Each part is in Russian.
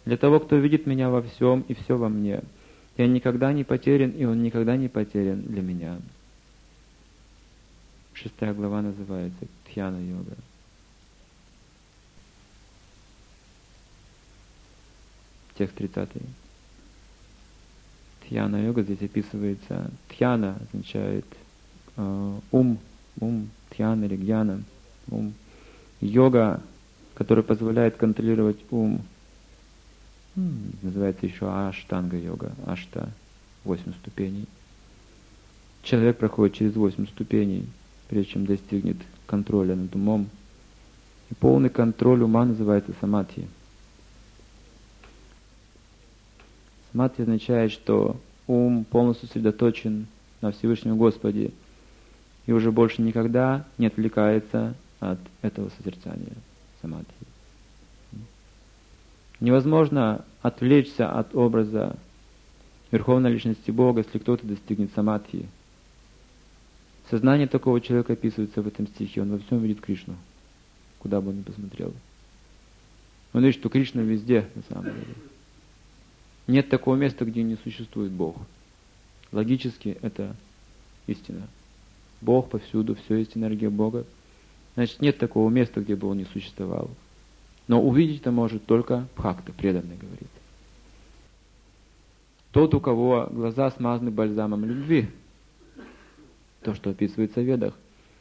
Для того, кто видит меня во всем и все во мне. Я никогда не потерян, и он никогда не потерян для меня. 6 глава называется Дхьяна-йога. Текст 30. Дхьяна-йога здесь описывается. Дхьяна означает ум, дхьяна или гьяна, ум. Йога, которая позволяет контролировать ум, называется еще аштанга-йога. Ашта, 8 ступеней. Человек проходит через 8 ступеней, прежде чем достигнет контроля над умом. И полный контроль ума называется самадхи. Самадхи означает, что ум полностью сосредоточен на Всевышнем Господе и уже больше никогда не отвлекается от этого созерцания самадхи. Невозможно отвлечься от образа Верховной Личности Бога, если кто-то достигнет самадхи. Сознание такого человека описывается в этом стихе. Он во всем видит Кришну, куда бы он ни посмотрел. Он видит, что Кришна везде, на самом деле. Нет такого места, где не существует Бог. Логически это истина. Бог повсюду, все есть энергия Бога. Значит, нет такого места, где бы он не существовал. Но увидеть это может только бхакта, преданный, говорит. Тот, у кого глаза смазаны бальзамом любви, то, что описывается в Ведах.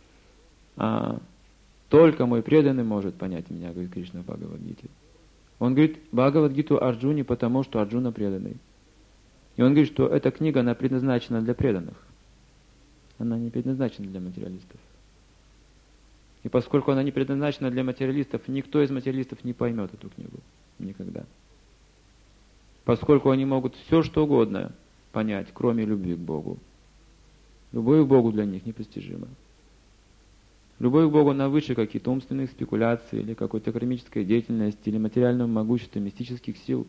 Только мой преданный может понять меня, говорит Кришна в Бхагавад-гите. Он говорит Бхагавад-гиту Арджуне, потому что Арджуна преданный. И он говорит, что эта книга, она предназначена для преданных. Она не предназначена для материалистов. И поскольку она не предназначена для материалистов, никто из материалистов не поймет эту книгу. Никогда. Поскольку они могут все, что угодно понять, кроме любви к Богу. Любовь к Богу для них непостижима. Любовь к Богу на выше каких-то умственных спекуляций, или какой-то кармической деятельности, или материального могущества, мистических сил.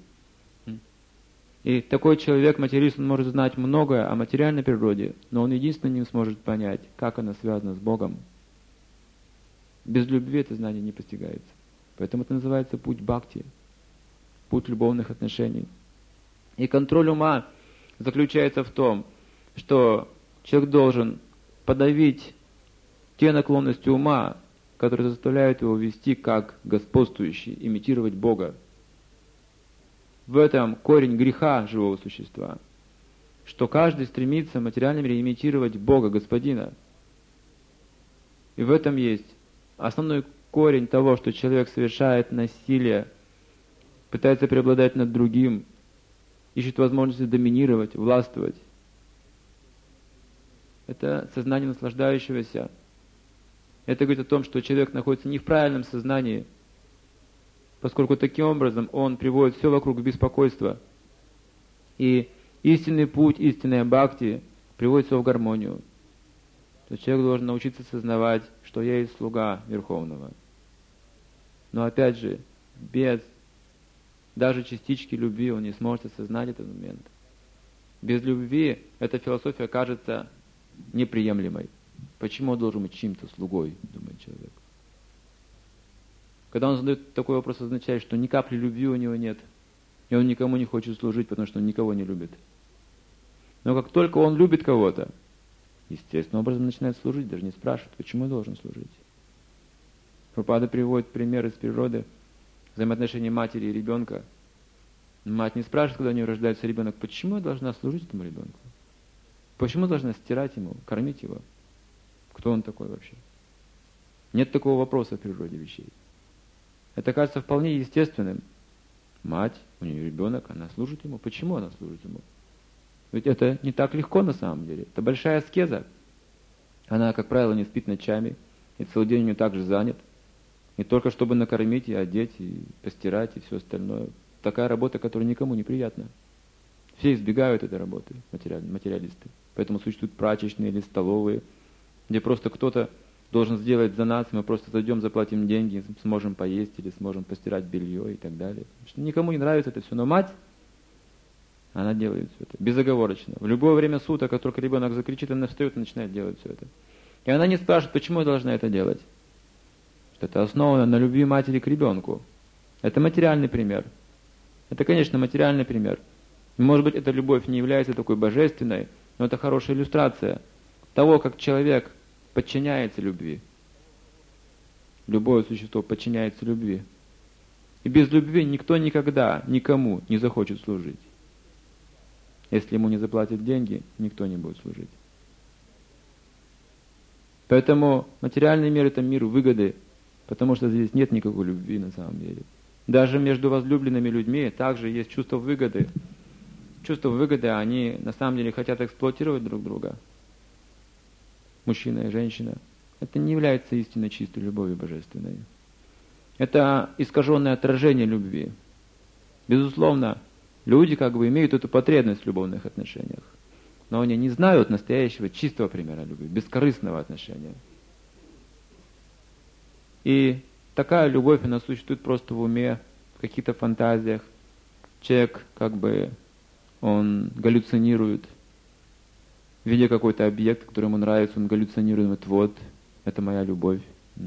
И такой человек, материалист, он может знать многое о материальной природе, но он единственно не сможет понять, как она связана с Богом. Без любви это знание не постигается. Поэтому это называется путь бхакти, путь любовных отношений. И контроль ума заключается в том, что человек должен подавить те наклонности ума, которые заставляют его вести как господствующий, имитировать Бога. В этом корень греха живого существа, что каждый стремится в материальном мире имитировать Бога, Господина. И в этом есть основной корень того, что человек совершает насилие, пытается преобладать над другим, ищет возможности доминировать, властвовать. Это сознание наслаждающегося. Это говорит о том, что человек находится не в правильном сознании, поскольку таким образом он приводит все вокруг в беспокойство. И истинный путь, истинная бхакти приводит все в гармонию. То есть человек должен научиться сознавать, что я есть слуга Верховного. Но опять же, без даже частички любви он не сможет осознать этот момент. Без любви эта философия кажется неприемлемой. Почему он должен быть чьим-то слугой, думает человек. Когда он задает такой вопрос, означает, что ни капли любви у него нет, и он никому не хочет служить, потому что он никого не любит. Но как только он любит кого-то, естественным образом начинает служить, даже не спрашивает, почему я должен служить. Прабхупада приводит пример из природы взаимоотношений матери и ребенка. Мать не спрашивает, когда у нее рождается ребенок, почему я должна служить этому ребенку? Почему я должна стирать ему, кормить его? Кто он такой вообще? Нет такого вопроса в природе вещей. Это кажется вполне естественным. Мать, у нее ребенок, она служит ему. Почему она служит ему? Ведь это не так легко на самом деле. Это большая аскеза. Она, как правило, не спит ночами, и целый день у нее также занят. Не только чтобы накормить и одеть, и постирать, и все остальное. Такая работа, которая никому не приятна. Все избегают этой работы, материалисты. Поэтому существуют прачечные или столовые, где просто кто-то должен сделать за нас, мы просто зайдем, заплатим деньги, сможем поесть или сможем постирать белье и так далее. Никому не нравится это все, но мать, она делает все это безоговорочно. В любое время суток, как только ребенок закричит, она встает и начинает делать все это. И она не спрашивает, почему я должна это делать. Что это основано на любви матери к ребенку. Это материальный пример. Это, конечно, материальный пример. Может быть, эта любовь не является такой божественной, но это хорошая иллюстрация того, как человек подчиняется любви. Любое существо подчиняется любви. И без любви никто никогда никому не захочет служить. Если ему не заплатят деньги, никто не будет служить. Поэтому материальный мир – это мир выгоды, потому что здесь нет никакой любви на самом деле. Даже между возлюбленными людьми также есть чувство выгоды. Чувство выгоды, они на самом деле хотят эксплуатировать друг друга. Мужчина и женщина. Это не является истинно чистой любовью божественной. Это искаженное отражение любви. Безусловно, люди как бы имеют эту потребность в любовных отношениях. Но они не знают настоящего чистого примера любви, бескорыстного отношения. И такая любовь, она существует просто в уме, в каких-то фантазиях. Человек как бы, он галлюцинирует, видя какой-то объект, который ему нравится, он галлюцинирует, вот, это моя любовь.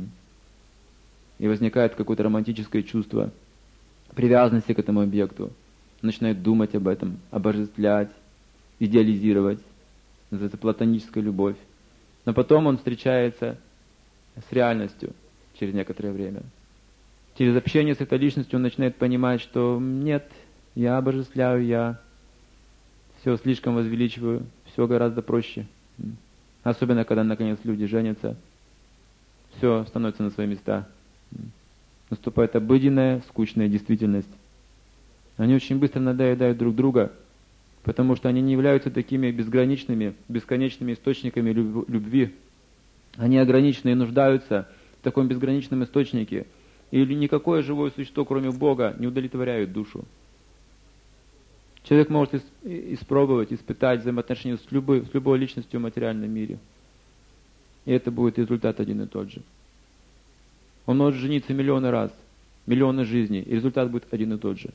И возникает какое-то романтическое чувство привязанности к этому объекту. Он начинает думать об этом, обожествлять, идеализировать. Это платоническая любовь. Но потом он встречается с реальностью через некоторое время. Через общение с этой личностью он начинает понимать, что нет, я обожествляю, я все слишком возвеличиваю, все гораздо проще. Особенно, когда наконец люди женятся, все становится на свои места. Наступает обыденная, скучная действительность. Они очень быстро надоедают друг друга, потому что они не являются такими безграничными, бесконечными источниками любви. Они ограничены и нуждаются в таком безграничном источнике. И никакое живое существо, кроме Бога, не удовлетворяет душу. Человек может испробовать, испытать взаимоотношения с любой личностью в материальном мире. И это будет результат один и тот же. Он может жениться миллионы раз, миллионы жизней, и результат будет один и тот же.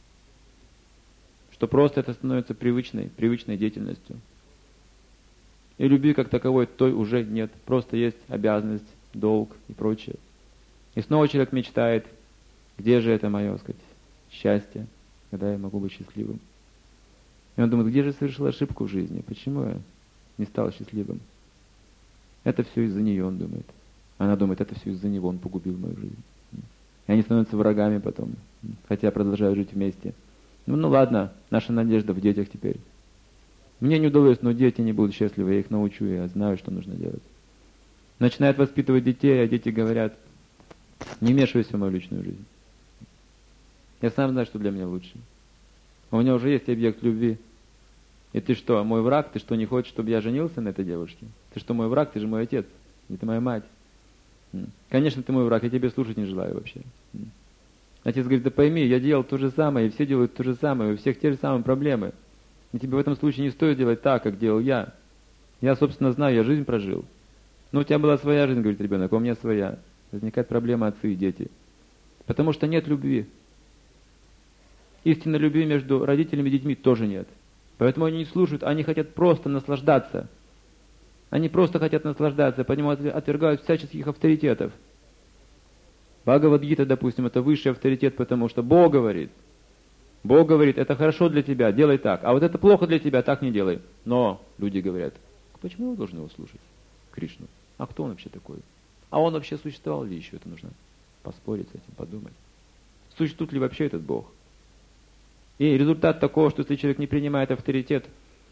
Что просто это становится привычной деятельностью. И любви как таковой той уже нет. Просто есть обязанность, долг и прочее. И снова человек мечтает, где же это мое, сказать, счастье, когда я могу быть счастливым. И он думает, где же я совершил ошибку в жизни, почему я не стал счастливым. Это все из-за нее, он думает. Она думает, это все из-за него, он погубил мою жизнь. И они становятся врагами потом, хотя продолжают жить вместе. Ну ладно, наша надежда в детях теперь. Мне не удалось, но дети не будут счастливы, я их научу, я знаю, что нужно делать. Начинает воспитывать детей, а дети говорят, не вмешивайся в мою личную жизнь. Я сам знаю, что для меня лучше. А у меня уже есть объект любви. И ты что, мой враг? Ты что, не хочешь, чтобы я женился на этой девушке? Ты что, мой враг? Ты же мой отец. Это моя мать. Конечно, ты мой враг, я тебе слушать не желаю вообще. Отец говорит, да пойми, я делал то же самое, и все делают то же самое, у всех те же самые проблемы. И тебе в этом случае не стоит делать так, как делал я. Я, собственно, знаю, я жизнь прожил. Но у тебя была своя жизнь, говорит ребенок, а у меня своя. Возникает проблема отцы и дети. Потому что нет любви. Истинной любви между родителями и детьми тоже нет. Поэтому они не слушают, они хотят просто наслаждаться. Они просто хотят наслаждаться, поэтому отвергают всяческих авторитетов. Бхагавад-гита, допустим, это высший авторитет, потому что Бог говорит. Бог говорит, это хорошо для тебя, делай так. А вот это плохо для тебя, так не делай. Но люди говорят, почему вы должны его слушать, Кришну? А кто он вообще такой? А он вообще существовал ли еще? Это нужно поспорить с этим, подумать. Существует ли вообще этот Бог? И результат такого, что если человек не принимает авторитет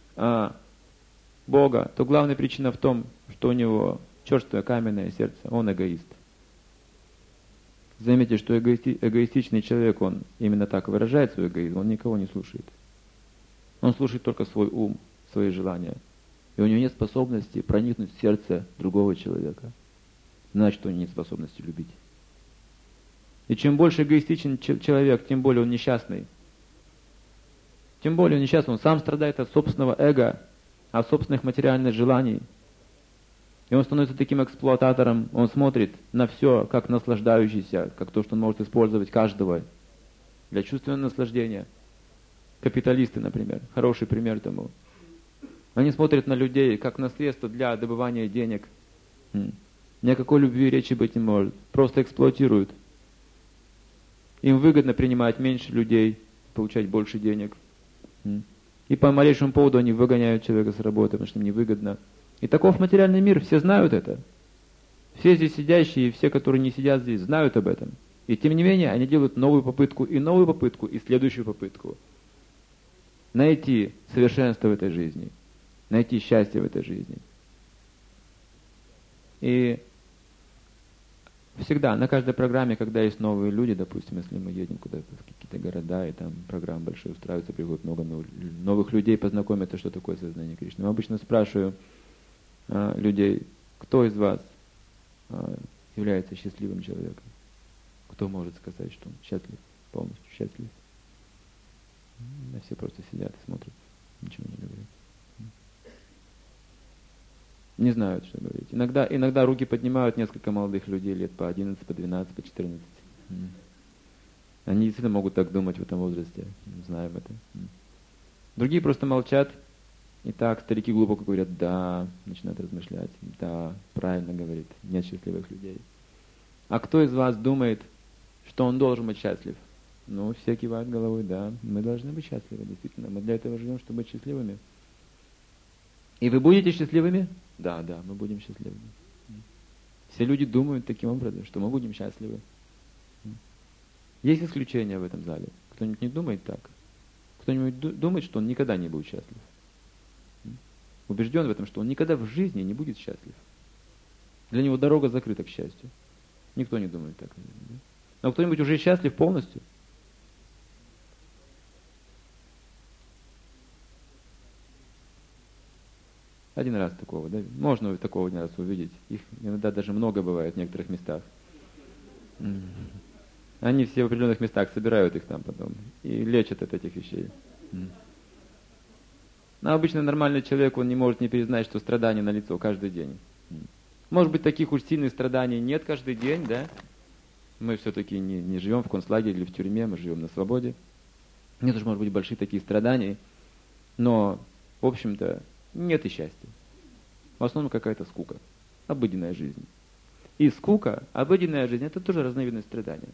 Бога, то главная причина в том, что у него черствое каменное сердце, он эгоист. Заметьте, что эгоистичный человек, он именно так выражает свой эгоизм, он никого не слушает. Он слушает только свой ум, свои желания. И у него нет способности проникнуть в сердце другого человека. Значит, у него нет способности любить. И чем больше эгоистичен человек, тем более он несчастный. Тем более он несчастный, он сам страдает от собственного эго, от собственных материальных желаний. И он становится таким эксплуататором, он смотрит на все, как наслаждающийся, как то, что он может использовать каждого для чувственного наслаждения. Капиталисты, например, хороший пример тому. Они смотрят на людей, как на средство для добывания денег. Ни о какой любви речи быть не может, просто эксплуатируют. Им выгодно принимать меньше людей, получать больше денег. И по малейшему поводу они выгоняют человека с работы, потому что им невыгодно. И таков материальный мир, все знают это. Все здесь сидящие и все, которые не сидят здесь, знают об этом. И тем не менее, они делают новую попытку, и следующую попытку. Найти совершенство в этой жизни. Найти счастье в этой жизни. И всегда, на каждой программе, когда есть новые люди, допустим, если мы едем куда-то в какие-то города, и там программы большие устраиваются, приходит много новых людей познакомиться, что такое сознание Кришны. Я обычно спрашиваю людей, кто из вас является счастливым человеком? Кто может сказать, что он счастлив, полностью счастлив? А все просто сидят и смотрят, ничего не говорят. Не знают, что говорить. Иногда руки поднимают несколько молодых людей, лет по 11, по 12, по 14. Они действительно могут так думать в этом возрасте. Знаем это. Другие просто молчат. И так старики глубоко говорят, да, начинают размышлять. Да, правильно говорит, нет счастливых людей. А кто из вас думает, что он должен быть счастлив? Ну, все кивают головой, да, мы должны быть счастливы, действительно. Мы для этого живем, чтобы быть счастливыми. И вы будете счастливыми? Да, мы будем счастливыми. Все люди думают таким образом, что мы будем счастливы. Есть исключения в этом зале. Кто-нибудь не думает так? Кто-нибудь думает, что он никогда не будет счастлив? Убежден в этом, что он никогда в жизни не будет счастлив. Для него дорога закрыта к счастью. Никто не думает так. Но кто-нибудь уже счастлив полностью? Один раз такого, да? Можно такого один раз увидеть. Их иногда даже много бывает в некоторых местах. Они все в определенных местах собирают их там потом и лечат от этих вещей. Но обычно нормальный человек, он не может не признать, что страдания налицо каждый день. Может быть, таких уж сильных страданий нет каждый день, да? Мы все-таки не живем в концлагере или в тюрьме, мы живем на свободе. Нет уж, может быть, большие такие страдания, но, в общем-то, нет и счастья. В основном какая-то скука, обыденная жизнь. И скука, обыденная жизнь, это тоже разновидность страдания.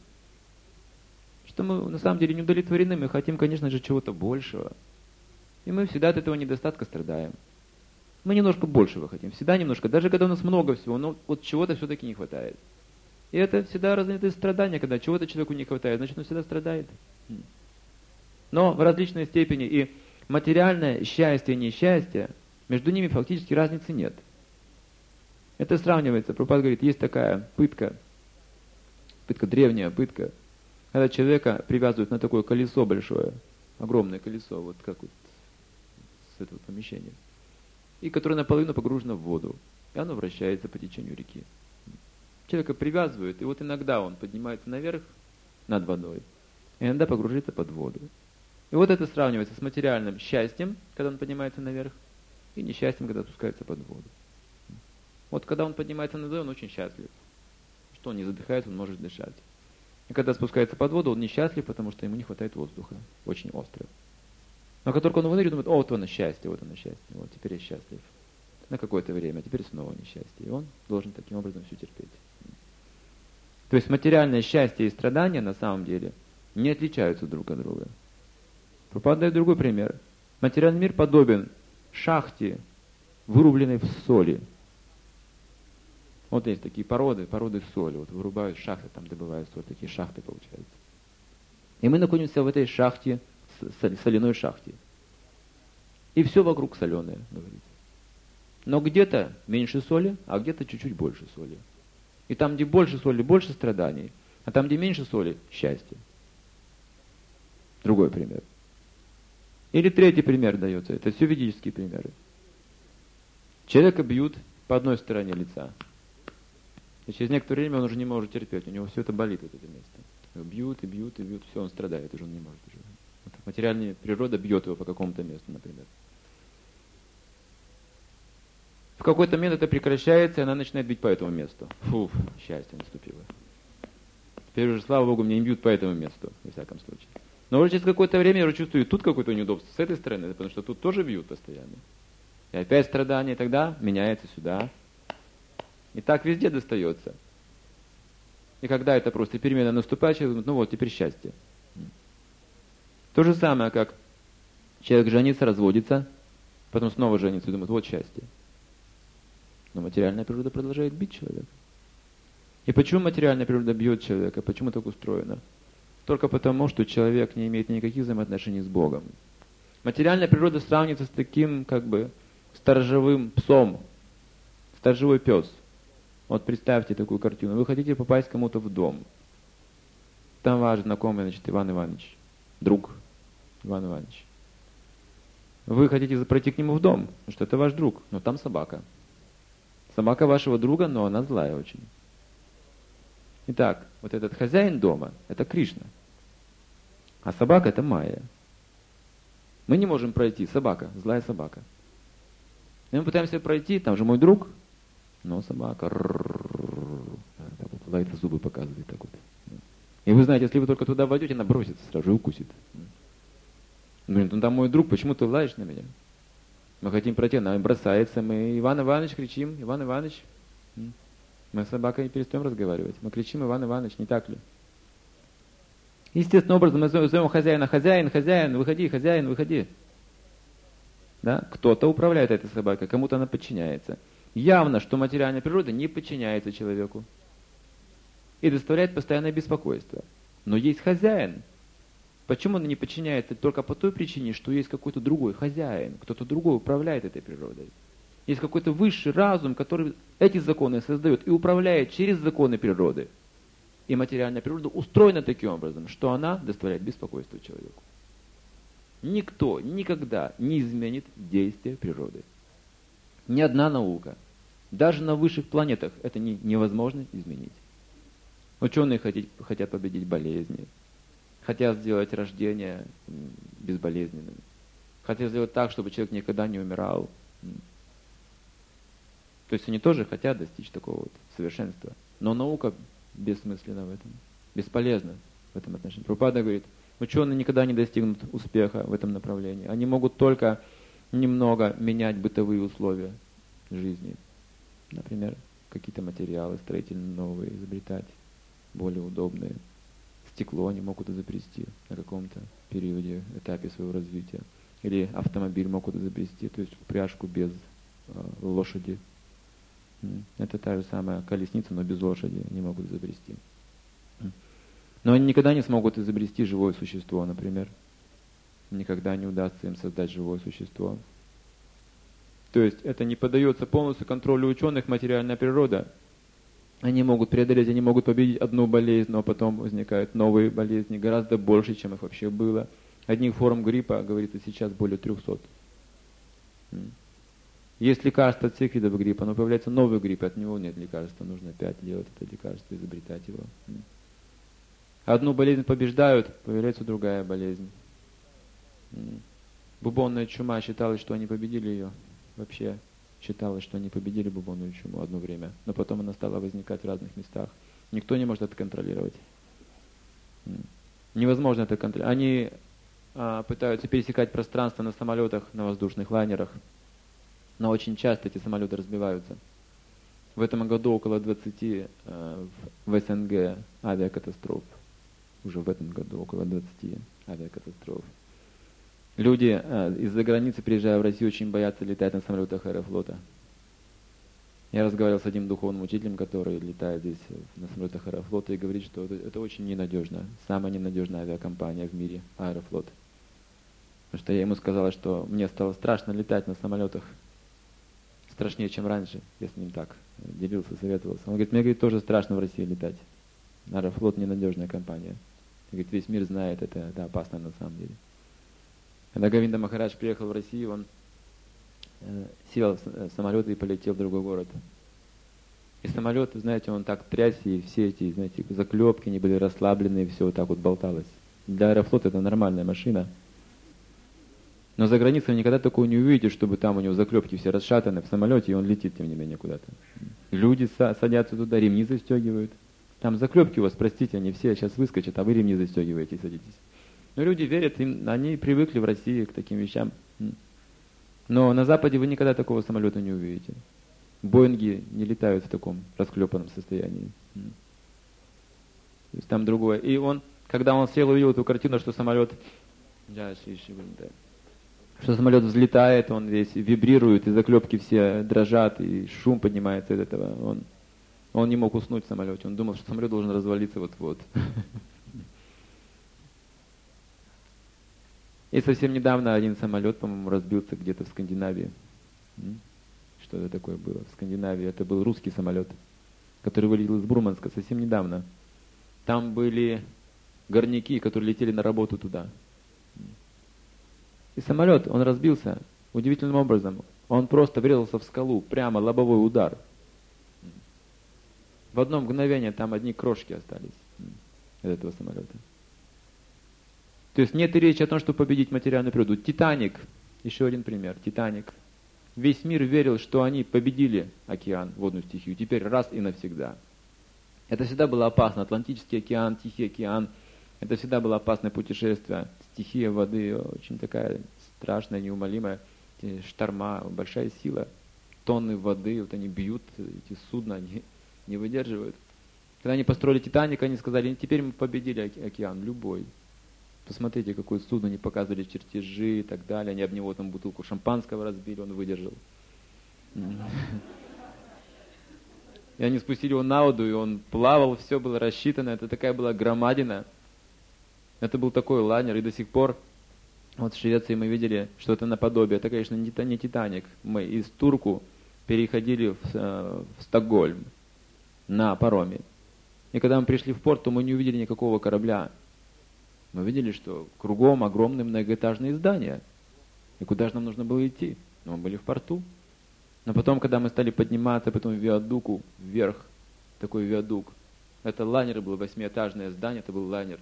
Что мы на самом деле не удовлетворены, мы хотим, конечно же, чего-то большего. И мы всегда от этого недостатка страдаем. Мы немножко большего хотим, всегда немножко, даже когда у нас много всего, но вот чего-то все-таки не хватает. И это всегда разновидность страдания, когда чего-то человеку не хватает, значит он всегда страдает. Но в различной степени и материальное счастье и несчастье, между ними фактически разницы нет. Это сравнивается, Прабхупада говорит, есть такая пытка, древняя пытка, когда человека привязывают на такое колесо большое, огромное колесо, вот как вот с этого помещения, и которое наполовину погружено в воду, и оно вращается по течению реки. Человека привязывают, и вот иногда он поднимается наверх над водой, и иногда погружается под воду. И вот это сравнивается с материальным счастьем, когда он поднимается наверх, и несчастьем, когда спускается под воду. Вот когда он поднимается над водой, он очень счастлив. Что он не задыхается, он может дышать. И когда спускается под воду, он несчастлив, потому что ему не хватает воздуха. Очень остро. Но как только он выныривает, думает, вот оно счастье, вот теперь я счастлив. На какое-то время, а теперь снова несчастье. И он должен таким образом все терпеть. То есть материальное счастье и страдания на самом деле не отличаются друг от друга. Прабхупада дает другой пример. Материальный мир подобен шахте, вырубленной в соли. Вот есть такие породы соли. Вот вырубают шахты, там добывают соль, такие шахты получаются. И мы находимся в этой шахте, соляной шахте. И все вокруг соленое, говорится. Но где-то меньше соли, а где-то чуть-чуть больше соли. И там, где больше соли, больше страданий. А там, где меньше соли, счастье. Другой пример. Или третий пример дается. Это все ведические примеры. Человека бьют по одной стороне лица. И через некоторое время он уже не может терпеть. У него все это болит, вот это место. Его бьют и бьют и бьют. Все, он страдает, уже он не может. Вот материальная природа бьет его по какому-то месту, например. В какой-то момент это прекращается, и она начинает бить по этому месту. Фуф, счастье наступило. Теперь уже, слава Богу, меня не бьют по этому месту, во всяком случае. Но уже через какое-то время я уже чувствую тут какое-то неудобство с этой стороны, потому что тут тоже бьют постоянно. И опять страдания, тогда меняется сюда. И так везде достается. И когда это просто перемена наступает, человек думает, ну вот, теперь счастье. То же самое, как человек женится, разводится, потом снова женится и думает, вот счастье. Но материальная природа продолжает бить человека. И почему материальная природа бьет человека? Почему так устроено? Только потому, что человек не имеет никаких взаимоотношений с Богом. Материальная природа сравнивается с таким, как бы, сторожевым псом. Сторожевой пес. Вот представьте такую картину. Вы хотите попасть кому-то в дом. Там ваш знакомый, значит, Иван Иванович. Друг Иван Иванович. Вы хотите пройти к нему в дом, потому что это ваш друг, но там собака. Собака вашего друга, но она злая очень. Итак, вот этот хозяин дома – это Кришна. А собака – это Майя. Мы не можем пройти, собака, злая собака. И мы пытаемся пройти, там же мой друг, но собака так вот лает, зубы показывает. Так вот. И вы знаете, если вы только туда войдете, она бросится сразу и укусит. Блин, ну там мой друг, почему ты лаешь на меня? Мы хотим пройти, она бросается, мы Иван Иванович кричим, Иван Иванович. Мы с собакой не перестаем разговаривать. Мы кричим, Иван Иванович, не так ли? Естественным образом мы зовем хозяина, хозяин, выходи, хозяин, выходи. Да? Кто-то управляет этой собакой, кому-то она подчиняется. Явно, что материальная природа не подчиняется человеку и доставляет постоянное беспокойство. Но есть хозяин. Почему он не подчиняется? Только по той причине, что есть какой-то другой хозяин, кто-то другой управляет этой природой. Есть какой-то высший разум, который эти законы создает и управляет через законы природы. И материальная природа устроена таким образом, что она доставляет беспокойство человеку. Никто никогда не изменит действия природы. Ни одна наука, даже на высших планетах, это невозможно изменить. Ученые хотят победить болезни, хотят сделать рождение безболезненным, хотят сделать так, чтобы человек никогда не умирал. То есть они тоже хотят достичь такого вот совершенства. Но наука бессмысленна в этом, бесполезна в этом отношении. Прабхупада говорит, ученые никогда не достигнут успеха в этом направлении. Они могут только немного менять бытовые условия жизни. Например, какие-то материалы строительные новые изобретать, более удобные. Стекло они могут изобрести на каком-то периоде, этапе своего развития. Или автомобиль могут изобрести, то есть упряжку без лошади. Это та же самая колесница, но без лошади они могут изобрести. Но они никогда не смогут изобрести живое существо, например. Никогда не удастся им создать живое существо. То есть это не поддается полностью контролю ученых материальная природа. Они могут преодолеть, они могут победить одну болезнь, но потом возникают новые болезни, гораздо больше, чем их вообще было. Одних форм гриппа, говорится, сейчас более 300. Есть лекарство от всех видов гриппа, но появляется новый грипп, от него нет лекарства, нужно опять делать это лекарство, изобретать его. Одну болезнь побеждают, появляется другая болезнь. Бубонная чума, считалось, что они победили ее. Вообще считалось, что они победили бубонную чуму одно время, но потом она стала возникать в разных местах. Никто не может это контролировать. Невозможно это контролировать. Они пытаются пересекать пространство на самолетах, на воздушных лайнерах, но очень часто эти самолеты разбиваются. В этом году около 20 в СНГ авиакатастроф. Уже в этом году около 20 авиакатастроф. Люди из-за границы, приезжая в Россию, очень боятся летать на самолетах Аэрофлота. Я разговаривал с одним духовным учителем, который летает здесь на самолетах Аэрофлота и говорит, что это очень ненадежно. Самая ненадежная авиакомпания в мире, Аэрофлот. Потому что я ему сказала, что мне стало страшно летать на самолетах. Страшнее, чем раньше. Я с ним так делился, советовался. Он говорит, мне, говорит, тоже страшно в России летать. Аэрофлот ненадежная компания. Говорит, весь мир знает, это опасно на самом деле. Когда Говинда Махарадж приехал в Россию, он сел в самолет и полетел в другой город. И самолет, знаете, он так трясся, и все эти, знаете, заклепки, они были расслаблены, и все вот так вот болталось. Для Аэрофлота это нормальная машина. Но за границей вы никогда такого не увидите, чтобы там у него заклепки все расшатаны в самолете, и он летит, тем не менее, куда-то. Люди садятся туда, ремни застегивают. Там заклепки у вас, простите, они все сейчас выскочат, а вы ремни застегиваете и садитесь. Но люди верят, они привыкли в России к таким вещам. Но на Западе вы никогда такого самолета не увидите. Боинги не летают в таком расклепанном состоянии. То есть там другое. И он, когда он сел и увидел эту картину, что самолет Да, что самолет взлетает, он весь вибрирует, и заклепки все дрожат, и шум поднимается от этого. Он не мог уснуть в самолете, он думал, что самолет должен развалиться вот-вот. И совсем недавно один самолет, по-моему, разбился где-то в Скандинавии. Что это такое было в Скандинавии? Это был русский самолет, который вылетел из Мурманска совсем недавно. Там были горняки, которые летели на работу туда. И самолет, он разбился удивительным образом. Он просто врезался в скалу, прямо лобовой удар. В одно мгновение там одни крошки остались от этого самолета. То есть нет и речи о том, чтобы победить материальную природу. Титаник, еще один пример, Титаник. Весь мир верил, что они победили океан, водную стихию, теперь раз и навсегда. Это всегда было опасно. Атлантический океан, Тихий океан, это всегда было опасное путешествие. Стихия воды очень такая страшная, неумолимая. Шторма, большая сила. Тонны воды, вот они бьют, эти судна, они не выдерживают. Когда они построили Титаник, они сказали, теперь мы победили океан, любой. Посмотрите, какое судно, они показывали чертежи и так далее. Они об него там бутылку шампанского разбили, он выдержал. И они спустили его на воду, и он плавал, все было рассчитано. Это такая была громадина. Это был такой лайнер, и до сих пор, вот в Швеции мы видели что-то наподобие. Это, конечно, не Титаник. Мы из Турку переходили в Стокгольм на пароме. И когда мы пришли в порт, то мы не увидели никакого корабля. Мы видели, что кругом огромные многоэтажные здания. И куда же нам нужно было идти? Мы были в порту. Но потом, когда мы стали подниматься по этому виадуку вверх, такой виадук, это лайнер был, 8-этажное здание, это был лайнер.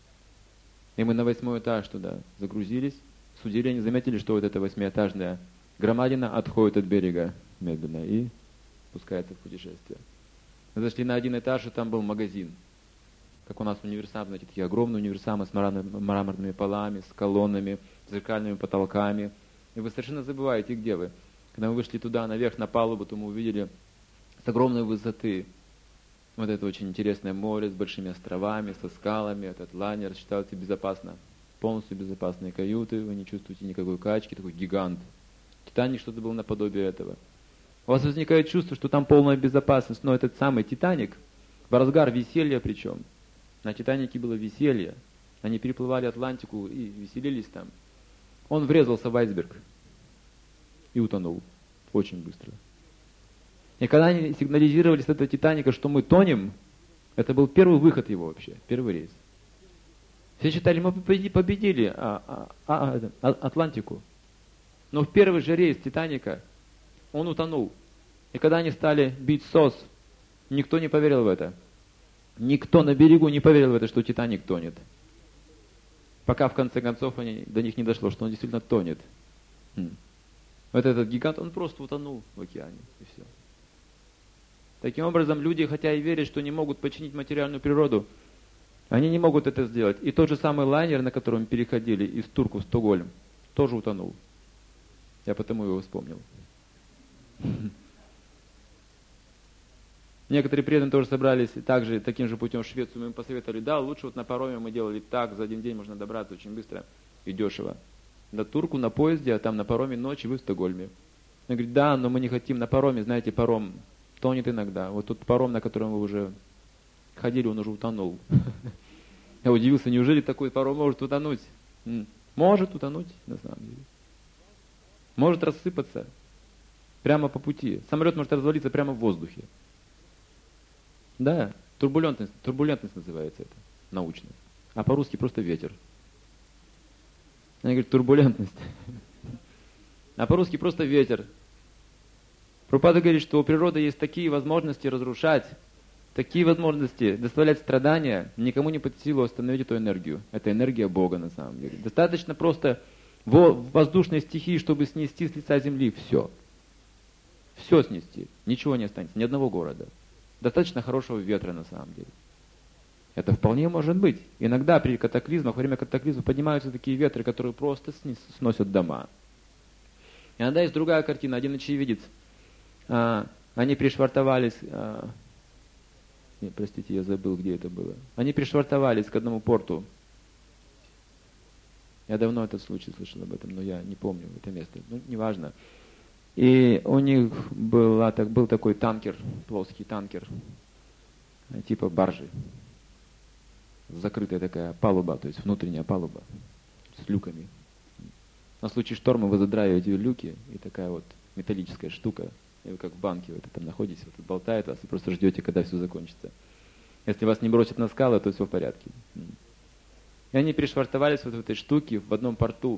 И мы на 8-й этаж туда загрузились. С удивлением заметили, что вот эта 8-этажная громадина отходит от берега медленно и пускается в путешествие. Мы зашли на 1 этаж, и там был магазин. Как у нас универсам, знаете, такие огромные универсамы с мраморными полами, с колоннами, зеркальными потолками. И вы совершенно забываете, где вы. Когда мы вышли туда, наверх, на палубу, то мы увидели с огромной высоты вот это очень интересное море с большими островами, со скалами. Этот лайнер считался безопасно. Полностью безопасные каюты, вы не чувствуете никакой качки, такой гигант. Титаник что-то было наподобие этого. У вас возникает чувство, что там полная безопасность, но этот самый Титаник, в разгар веселья причем, на Титанике было веселье. Они переплывали Атлантику и веселились там. Он врезался в айсберг и утонул очень быстро. И когда они сигнализировали с этого Титаника, что мы тонем, это был первый выход его вообще, первый рейс. Все считали, мы победили Атлантику. Но в первый же рейс Титаника он утонул. И когда они стали бить СОС, никто не поверил в это. Никто на берегу не поверил в это, что Титаник тонет. Пока в конце концов до них не дошло, что он действительно тонет. Вот этот гигант, он просто утонул в океане, и все. Таким образом, люди, хотя и верят, что не могут починить материальную природу, они не могут это сделать. И тот же самый лайнер, на котором переходили из Турку в Стокгольм, тоже утонул. Я потому его вспомнил. Некоторые преданные тоже собрались также таким же путем в Швецию. Мы им посоветовали, да, лучше вот на пароме мы делали так, за один день можно добраться очень быстро и дешево. До Турку на поезде, а там на пароме ночи вы в Стокгольме. Он говорит, да, но мы не хотим на пароме, знаете, паром тонет иногда. Вот тот паром, на котором вы уже ходили, он уже утонул. Я удивился, неужели такой паром может утонуть? Может утонуть, на самом деле. Может рассыпаться прямо по пути. Самолет может развалиться прямо в воздухе. Да, турбулентность называется это, научно. А по-русски просто ветер. Они говорят, турбулентность. А по-русски просто ветер. Прабхупада говорит, что у природы есть такие возможности разрушать, такие возможности доставлять страдания, никому не под силу остановить эту энергию. Это энергия Бога на самом деле. Достаточно просто воздушной стихии, чтобы снести с лица земли все. Все снести, ничего не останется, ни одного города. Достаточно хорошего ветра на самом деле. Это вполне может быть. Иногда при катаклизмах, во время катаклизмов поднимаются такие ветры, которые просто сносят дома. Иногда есть другая картина. Один очевидец. Они пришвартовались... простите, я забыл, где это было. Они пришвартовались к одному порту. Я давно этот случай слышал об этом, но я не помню это место. Ну, неважно. И у них был такой танкер, плоский танкер, типа баржи. Закрытая такая палуба, то есть внутренняя палуба с люками. На случай шторма вы задраиваете люки, и такая вот металлическая штука, и вы как в банке вот там находитесь, вот болтает вас, и просто ждете, когда все закончится. Если вас не бросят на скалы, то все в порядке. И они пришвартовались вот в этой штуке в одном порту.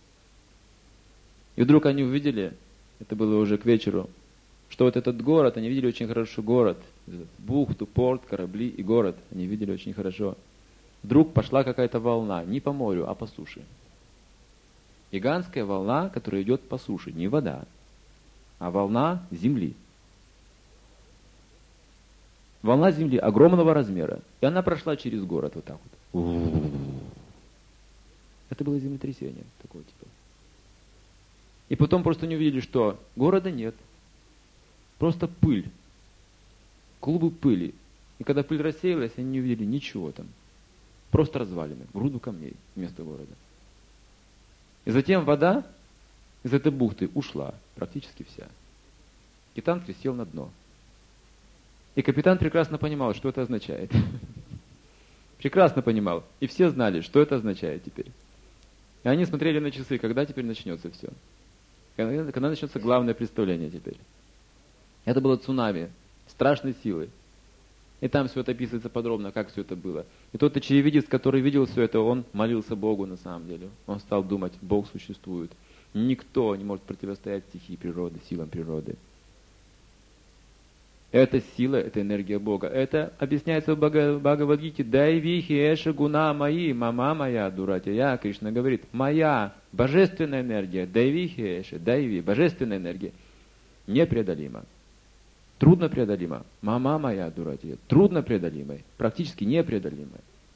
И вдруг они увидели, это было уже к вечеру, что вот этот город, они видели очень хорошо город. Бухту, порт, корабли и город. Они видели очень хорошо. Вдруг пошла какая-то волна, не по морю, а по суше. Гигантская волна, которая идет по суше, не вода, а волна земли. Волна земли огромного размера. И она прошла через город вот так вот. Это было землетрясение такого типа. И потом просто не увидели, что города нет. Просто пыль. Клубы пыли. И когда пыль рассеялась, они не увидели ничего там. Просто развалины, груду камней вместо города. И затем вода из этой бухты ушла, практически вся. И танкер сел на дно. И капитан прекрасно понимал, что это означает. Прекрасно понимал. И все знали, что это означает теперь. И они смотрели на часы, когда теперь начнется все. Когда начнется главное представление теперь. Это было цунами, страшной силы. И там все это описывается подробно, как все это было. И тот очевидец, который видел все это, он молился Богу на самом деле. Он стал думать, Бог существует. Никто не может противостоять стихии природы, силам природы. Это сила, это энергия Бога. Это объясняется в Бхагавад-гите. Дайвихи эша гуна мои, мама моя, дуратия. Кришна говорит, моя божественная энергия, дайвихи эша, дайви, божественная энергия, непреодолима. Трудно преодолима. Мама моя, дуратия, трудно преодолимой, практически непреодолимой.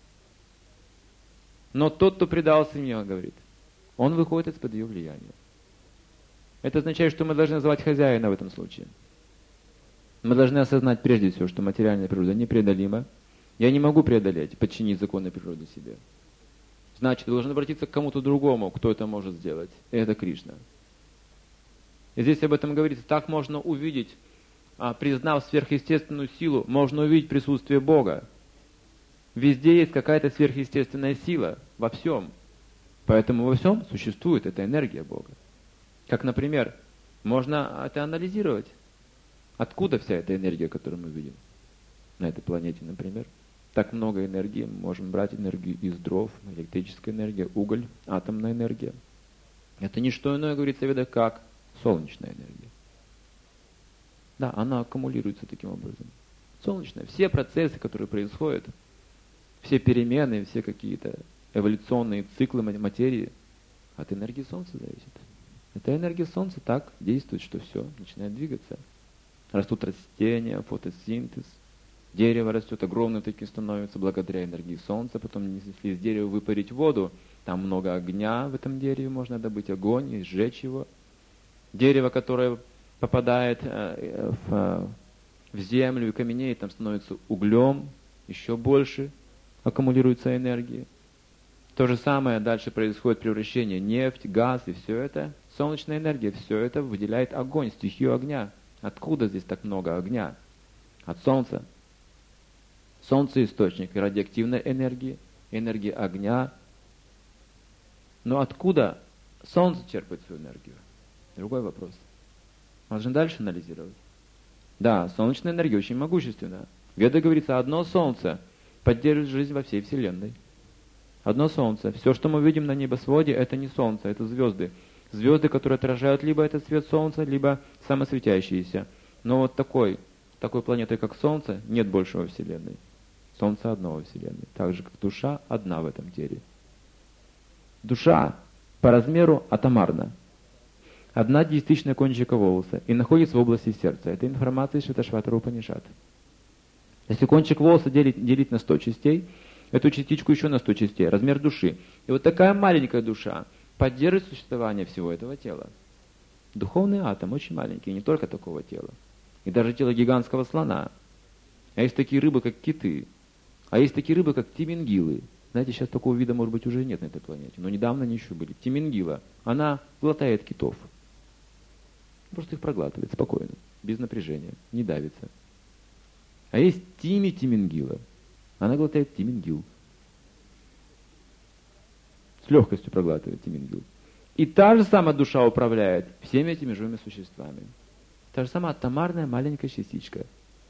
Но тот, кто предался мне, он говорит, он выходит из-под ее влияния. Это означает, что мы должны называть хозяина в этом случае. Мы должны осознать прежде всего, что материальная природа непреодолима. Я не могу преодолеть, подчинить законы природы себе. Значит, я должен обратиться к кому-то другому, кто это может сделать. И это Кришна. И здесь об этом говорится. Так можно увидеть, признав сверхъестественную силу, можно увидеть присутствие Бога. Везде есть какая-то сверхъестественная сила, во всем. Поэтому во всем существует эта энергия Бога. Как, например, можно это анализировать. Откуда вся эта энергия, которую мы видим на этой планете, например? Так много энергии. Мы можем брать энергию из дров, электрическая энергия, уголь, атомная энергия. Это не что иное, говорится в ведах, как солнечная энергия. Да, она аккумулируется таким образом. Солнечная. Все процессы, которые происходят, все перемены, все какие-то эволюционные циклы материи от энергии Солнца зависят. Эта энергия Солнца так действует, что все начинает двигаться. Растут растения, фотосинтез. Дерево растет, огромным таким становится благодаря энергии Солнца. Потом, если из дерева выпарить воду, там много огня в этом дереве, можно добыть огонь и сжечь его. Дерево, которое попадает в землю и каменеет, там становится углем, еще больше аккумулируется энергии. То же самое дальше происходит превращение нефть, газ и все это. Солнечная энергия, все это выделяет огонь, стихию огня. Откуда здесь так много огня? От Солнца. Солнце – источник радиоактивной энергии, энергии огня. Но откуда Солнце черпает свою энергию? Другой вопрос. Можно дальше анализировать. Да, солнечная энергия очень могущественна. В Ведах говорится, одно Солнце поддерживает жизнь во всей Вселенной. Одно Солнце. Все, что мы видим на небосводе, это не Солнце, это звезды. Звезды, которые отражают либо этот свет Солнца, либо самосветящиеся. Но вот такой планеты, как Солнце, нет больше во Вселенной. Солнце одно во Вселенной. Так же, как душа одна в этом теле. Душа по размеру атомарна. Одна десятичная кончика волоса и находится в области сердца. Это информация из Шваташватара Упанишад. Если кончик волоса делить на 100 частей, эту частичку еще на 100 частей, размер души. И вот такая маленькая душа поддерживает существование всего этого тела. Духовный атом очень маленький, не только такого тела. И даже тело гигантского слона. А есть такие рыбы, как киты. А есть такие рыбы, как тибингилы. Знаете, сейчас такого вида, может быть, уже нет на этой планете. Но недавно они еще были. Тимингила. Она глотает китов. Просто их проглатывает спокойно, без напряжения, не давится. А есть Тимингила. Она глотает тимингил. С легкостью проглатывает тимингил. И та же самая душа управляет всеми этими живыми существами. Та же самая атомарная маленькая частичка.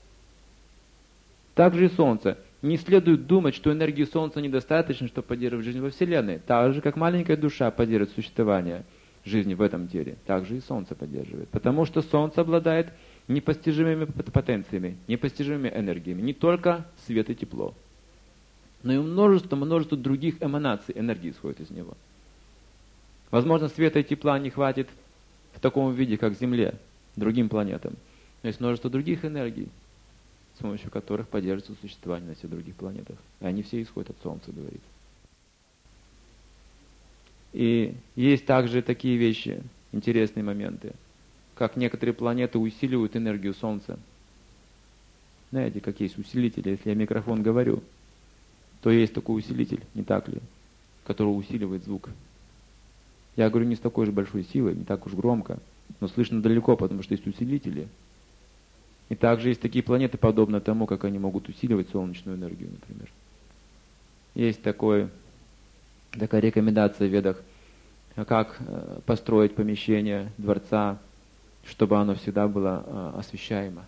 Так же и Солнце. Не следует думать, что энергии Солнца недостаточно, чтобы поддерживать жизнь во Вселенной. Так же, как маленькая душа поддерживает существование жизни в этом теле, так же и Солнце поддерживает. Потому что Солнце обладает непостижимыми потенциями, непостижимыми энергиями. Не только свет и тепло, но и множество других эманаций энергии исходит из него. Возможно, света и тепла не хватит в таком виде, как Земле, другим планетам. Но есть множество других энергий, с помощью которых поддерживается существование на всех других планетах. И они все исходят от Солнца, говорится. И есть также такие вещи, интересные моменты, как некоторые планеты усиливают энергию Солнца. Знаете, как есть усилитель, если я в микрофон говорю, то есть такой усилитель, не так ли, который усиливает звук. Я говорю не с такой же большой силой, не так уж громко, но слышно далеко, потому что есть усилители. И также есть такие планеты, подобно тому, как они могут усиливать солнечную энергию, например. Есть такая рекомендация в Ведах, как построить помещение дворца, чтобы оно всегда было освещаемо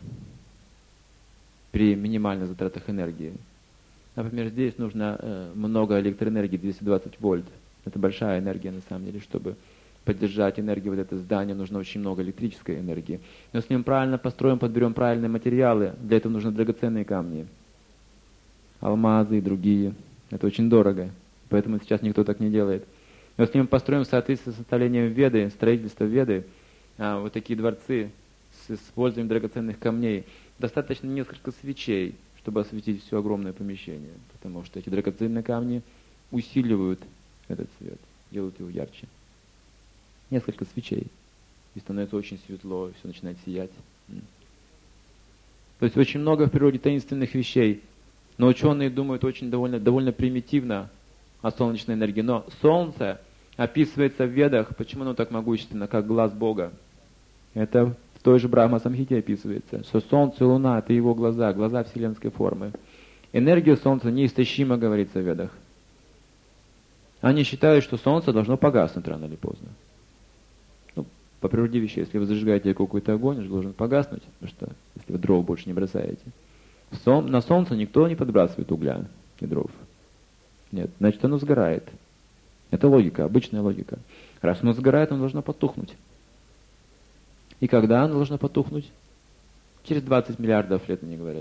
при минимальных затратах энергии. Например, здесь нужно много электроэнергии, 220 вольт. Это большая энергия на самом деле, чтобы поддержать энергию вот это здание, нужно очень много электрической энергии. Но если мы правильно построим, подберем правильные материалы, для этого нужны драгоценные камни, алмазы и другие. Это очень дорого, поэтому сейчас никто так не делает. Но если мы построим в соответствии с составлением Веды, строительство Веды, вот такие дворцы с использованием драгоценных камней, достаточно несколько свечей, чтобы осветить все огромное помещение, потому что эти драгоценные камни усиливают этот свет, делают его ярче. Несколько свечей, и становится очень светло, все начинает сиять. То есть очень много в природе таинственных вещей, но ученые думают очень довольно примитивно о солнечной энергии. Но Солнце описывается в Ведах, почему оно так могущественно, как глаз Бога. Это в той же Брахма-самхите описывается, что Солнце и Луна — это его глаза вселенской формы. Энергия Солнца неистощима, говорится в Ведах. Они считают, что Солнце должно погаснуть рано или поздно. По природе вещей, если вы зажигаете какой-то огонь, он же должен погаснуть, потому что если вы дров больше не бросаете. На Солнце никто не подбрасывает угля и дров. Нет, значит оно сгорает. Это логика, обычная логика. Раз оно сгорает, оно должно потухнуть. И когда оно должно потухнуть? Через 20 миллиардов лет, они говорят.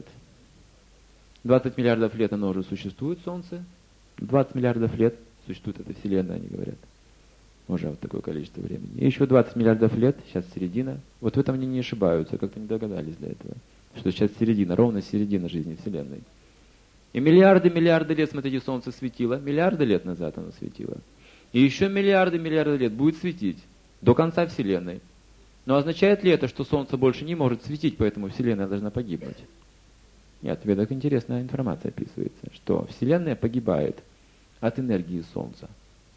20 миллиардов лет оно уже существует, Солнце. 20 миллиардов лет существует эта Вселенная, они говорят. Уже вот такое количество времени. И еще 20 миллиардов лет, сейчас середина. Вот в этом они не ошибаются, как-то не догадались для этого. Что сейчас середина, ровно середина жизни Вселенной. И миллиарды лет, смотрите, Солнце светило. Миллиарды лет назад оно светило. И еще миллиарды лет будет светить до конца Вселенной. Но означает ли это, что Солнце больше не может светить, поэтому Вселенная должна погибнуть? Нет, в Ведах интересная информация описывается, что Вселенная погибает от энергии Солнца.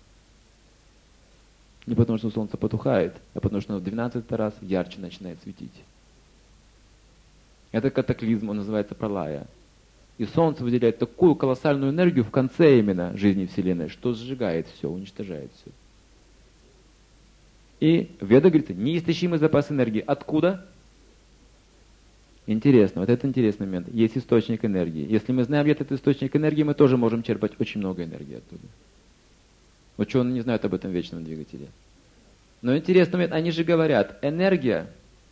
Не потому, что Солнце потухает, а потому, что оно в 12 раз ярче начинает светить. Это катаклизм, он называется пралая. И Солнце выделяет такую колоссальную энергию в конце именно жизни Вселенной, что сжигает все, уничтожает все. И Веда говорит, неистощимый запас энергии. Откуда? Интересно, вот это интересный момент. Есть источник энергии. Если мы знаем, где этот источник энергии, мы тоже можем черпать очень много энергии оттуда. Ученые не знают об этом вечном двигателе. Но интересный момент, они же говорят, энергия,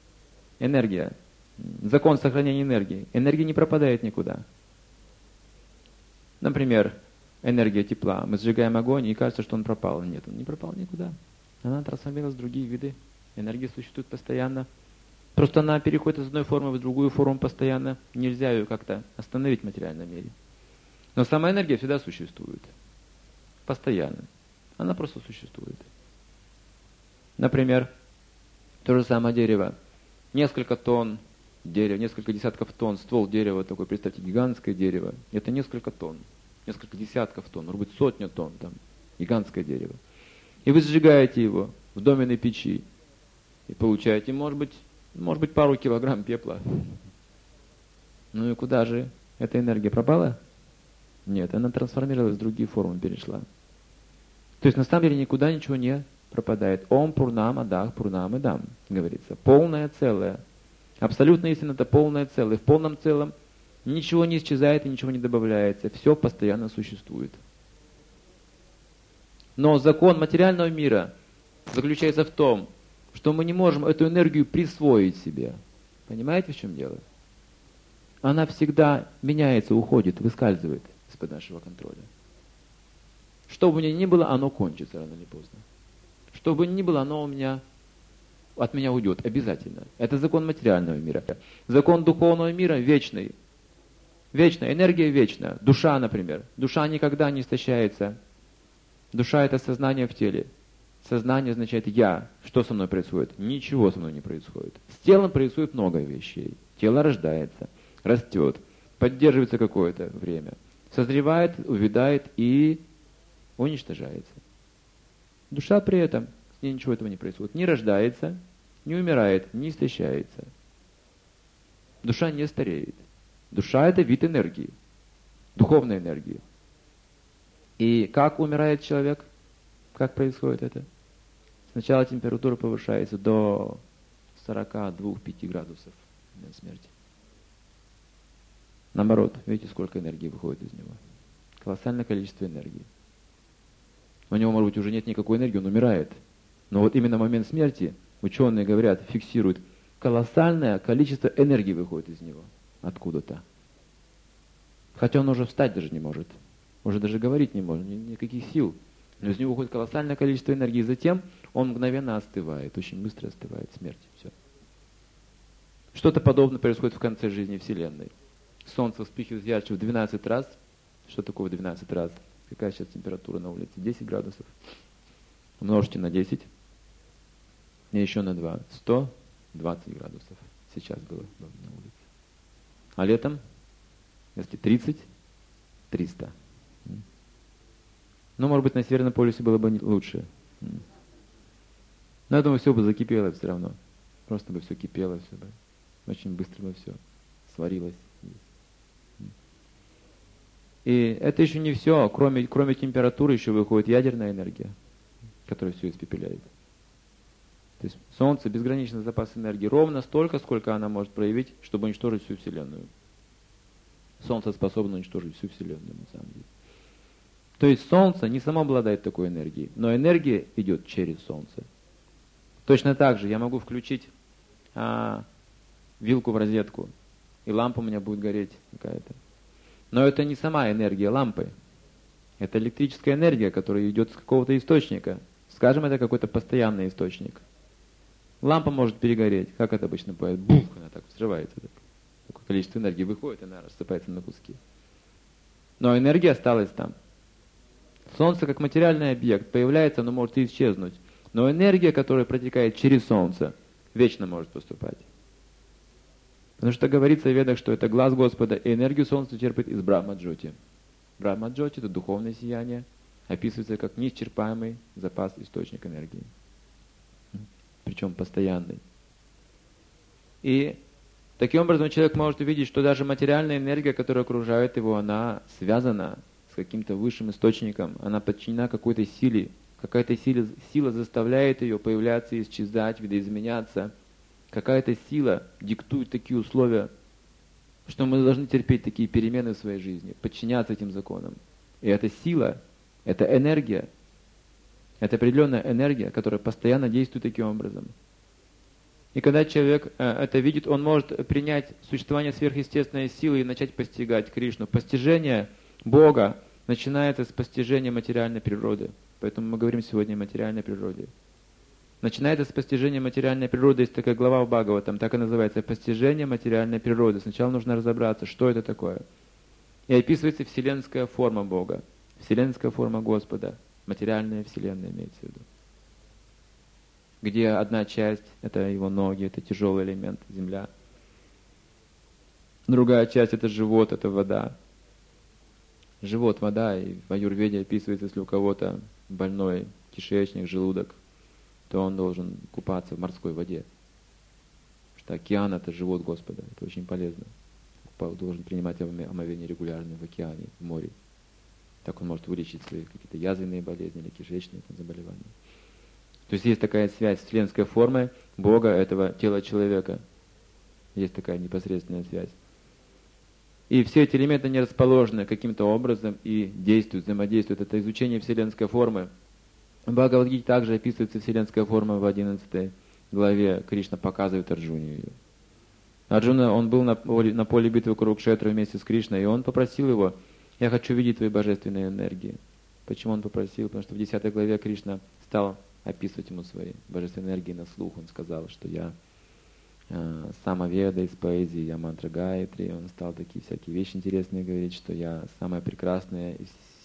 закон сохранения энергии. Энергия не пропадает никуда. Например, энергия тепла. Мы сжигаем огонь, и кажется, что он пропал. Нет, он не пропал никуда. Она трансформировалась в другие виды. Энергия существует постоянно. Просто она переходит из одной формы в другую форму постоянно. Нельзя ее как-то остановить в материальном мире. Но сама энергия всегда существует. Постоянно. Она просто существует. Например, то же самое дерево. Несколько тонн дерева, несколько десятков тонн, ствол дерева такой, представьте, гигантское дерево. Это несколько тонн. несколько десятков тонн, может быть, сотня тонн, там, гигантское дерево. И вы сжигаете его в доменной печи и получаете, может быть, пару килограмм пепла. Ну и куда же эта энергия пропала? Нет, она трансформировалась в другие формы, перешла. То есть на самом деле никуда ничего не пропадает. Ом Пурнам Адах Пурнам Идам, говорится. Полное целое. Абсолютная истина — это полное целое. В полном целом ничего не исчезает и ничего не добавляется. Все постоянно существует. Но закон материального мира заключается в том, что мы не можем эту энергию присвоить себе. Понимаете, в чем дело? Она всегда меняется, уходит, выскальзывает из-под нашего контроля. Что бы ни было, оно кончится рано или поздно. Что бы ни было, оно от меня уйдет обязательно. Это закон материального мира. Закон духовного мира вечный. Вечная, энергия вечна. Душа, например. Душа никогда не истощается. Душа — это сознание в теле. Сознание означает «я». Что со мной происходит? Ничего со мной не происходит. С телом происходит много вещей. Тело рождается, растет, поддерживается какое-то время, созревает, увядает и уничтожается. Душа при этом, с ней ничего этого не происходит. Не рождается, не умирает, не истощается. Душа не стареет. Душа — это вид энергии, духовной энергии. И как умирает человек? Как происходит это? Сначала температура повышается до 42-5 градусов на смерти. Наоборот, видите, сколько энергии выходит из него? Колоссальное количество энергии. У него, может быть, уже нет никакой энергии, он умирает. Но вот именно в момент смерти, ученые говорят, фиксируют, колоссальное количество энергии выходит из него откуда-то. Хотя он уже встать даже не может. Уже даже говорить не может, никаких сил. Но из него уходит колоссальное количество энергии. Затем он мгновенно остывает, очень быстро остывает, смерть. Все. Что-то подобное происходит в конце жизни Вселенной. Солнце вспыхивает ярче в 12 раз. Что такое 12 раз? Какая сейчас температура на улице? 10 градусов. Умножьте на 10. И еще на 2. 120 градусов. Сейчас было на улице. А летом, если 30, 300. Ну, может быть, на Северном полюсе было бы лучше. Но я думаю, все бы закипело все равно. Просто бы все кипело, все бы. Очень быстро бы все сварилось. И это еще не все. Кроме температуры еще выходит ядерная энергия, которая все испепеляет. То есть Солнце — безграничный запас энергии. Ровно столько, сколько она может проявить, чтобы уничтожить всю Вселенную. Солнце способно уничтожить всю Вселенную, на самом деле. То есть Солнце не само обладает такой энергией, но энергия идет через Солнце. Точно так же я могу включить вилку в розетку, и лампа у меня будет гореть какая-то. Но это не сама энергия лампы. Это электрическая энергия, которая идет с какого-то источника. Скажем, это какой-то постоянный источник. Лампа может перегореть. Как это обычно бывает? Бух, она так взрывается. Такое количество энергии выходит, она рассыпается на куски. Но энергия осталась там. Солнце как материальный объект появляется, оно может и исчезнуть. Но энергия, которая протекает через Солнце, вечно может поступать. Потому что говорится в Ведах, что это глаз Господа, и энергию Солнца черпает из Брахма-джоти. Брахма-джоти — это духовное сияние, описывается как неисчерпаемый запас, источник энергии. Причем постоянный. И таким образом человек может увидеть, что даже материальная энергия, которая окружает его, она связана с каким-то высшим источником, она подчинена какой-то силе. Какая-то сила заставляет ее появляться и исчезать, видоизменяться. Какая-то сила диктует такие условия, что мы должны терпеть такие перемены в своей жизни, подчиняться этим законам. И эта сила, это энергия, это определенная энергия, которая постоянно действует таким образом. И когда человек это видит, он может принять существование сверхъестественной силы и начать постигать Кришну. Постижение Бога начинается с постижения материальной природы. Поэтому мы говорим сегодня о материальной природе. Начинается с постижения материальной природы. Есть такая глава в Бхагаватам, так и называется «Постижение материальной природы». Сначала нужно разобраться, что это такое. И описывается вселенская форма Бога, вселенская форма Господа, материальная вселенная имеется в виду. Где одна часть — это его ноги, это тяжелый элемент, земля. Другая часть — это живот, это вода. живот вода, и в аюрведе описывается, если у кого-то больной кишечник, желудок, то он должен купаться в морской воде. Потому что океан — это живот Господа, это очень полезно. Должен принимать омовение регулярно в океане, в море. Так он может вылечить свои какие-то язвенные болезни или кишечные заболевания. То есть есть такая связь вселенской формы Бога, этого тела человека. Есть такая непосредственная связь. И все эти элементы не расположены каким-то образом и действуют, взаимодействуют. Это изучение вселенской формы. В Бхагавад-гите также описывается вселенская форма в 11 главе. Кришна показывает Арджуне ее. Арджуна, он был на поле битвы Курукшетра вместе с Кришной, и он попросил его: «Я хочу видеть твои божественные энергии». Почему он попросил? Потому что в 10 главе Кришна стал описывать ему свои божественные энергии на слух. Он сказал, что я самоведа из поэзии, я мантра Гаятри. Он стал такие всякие вещи интересные говорить, что я самая прекрасная,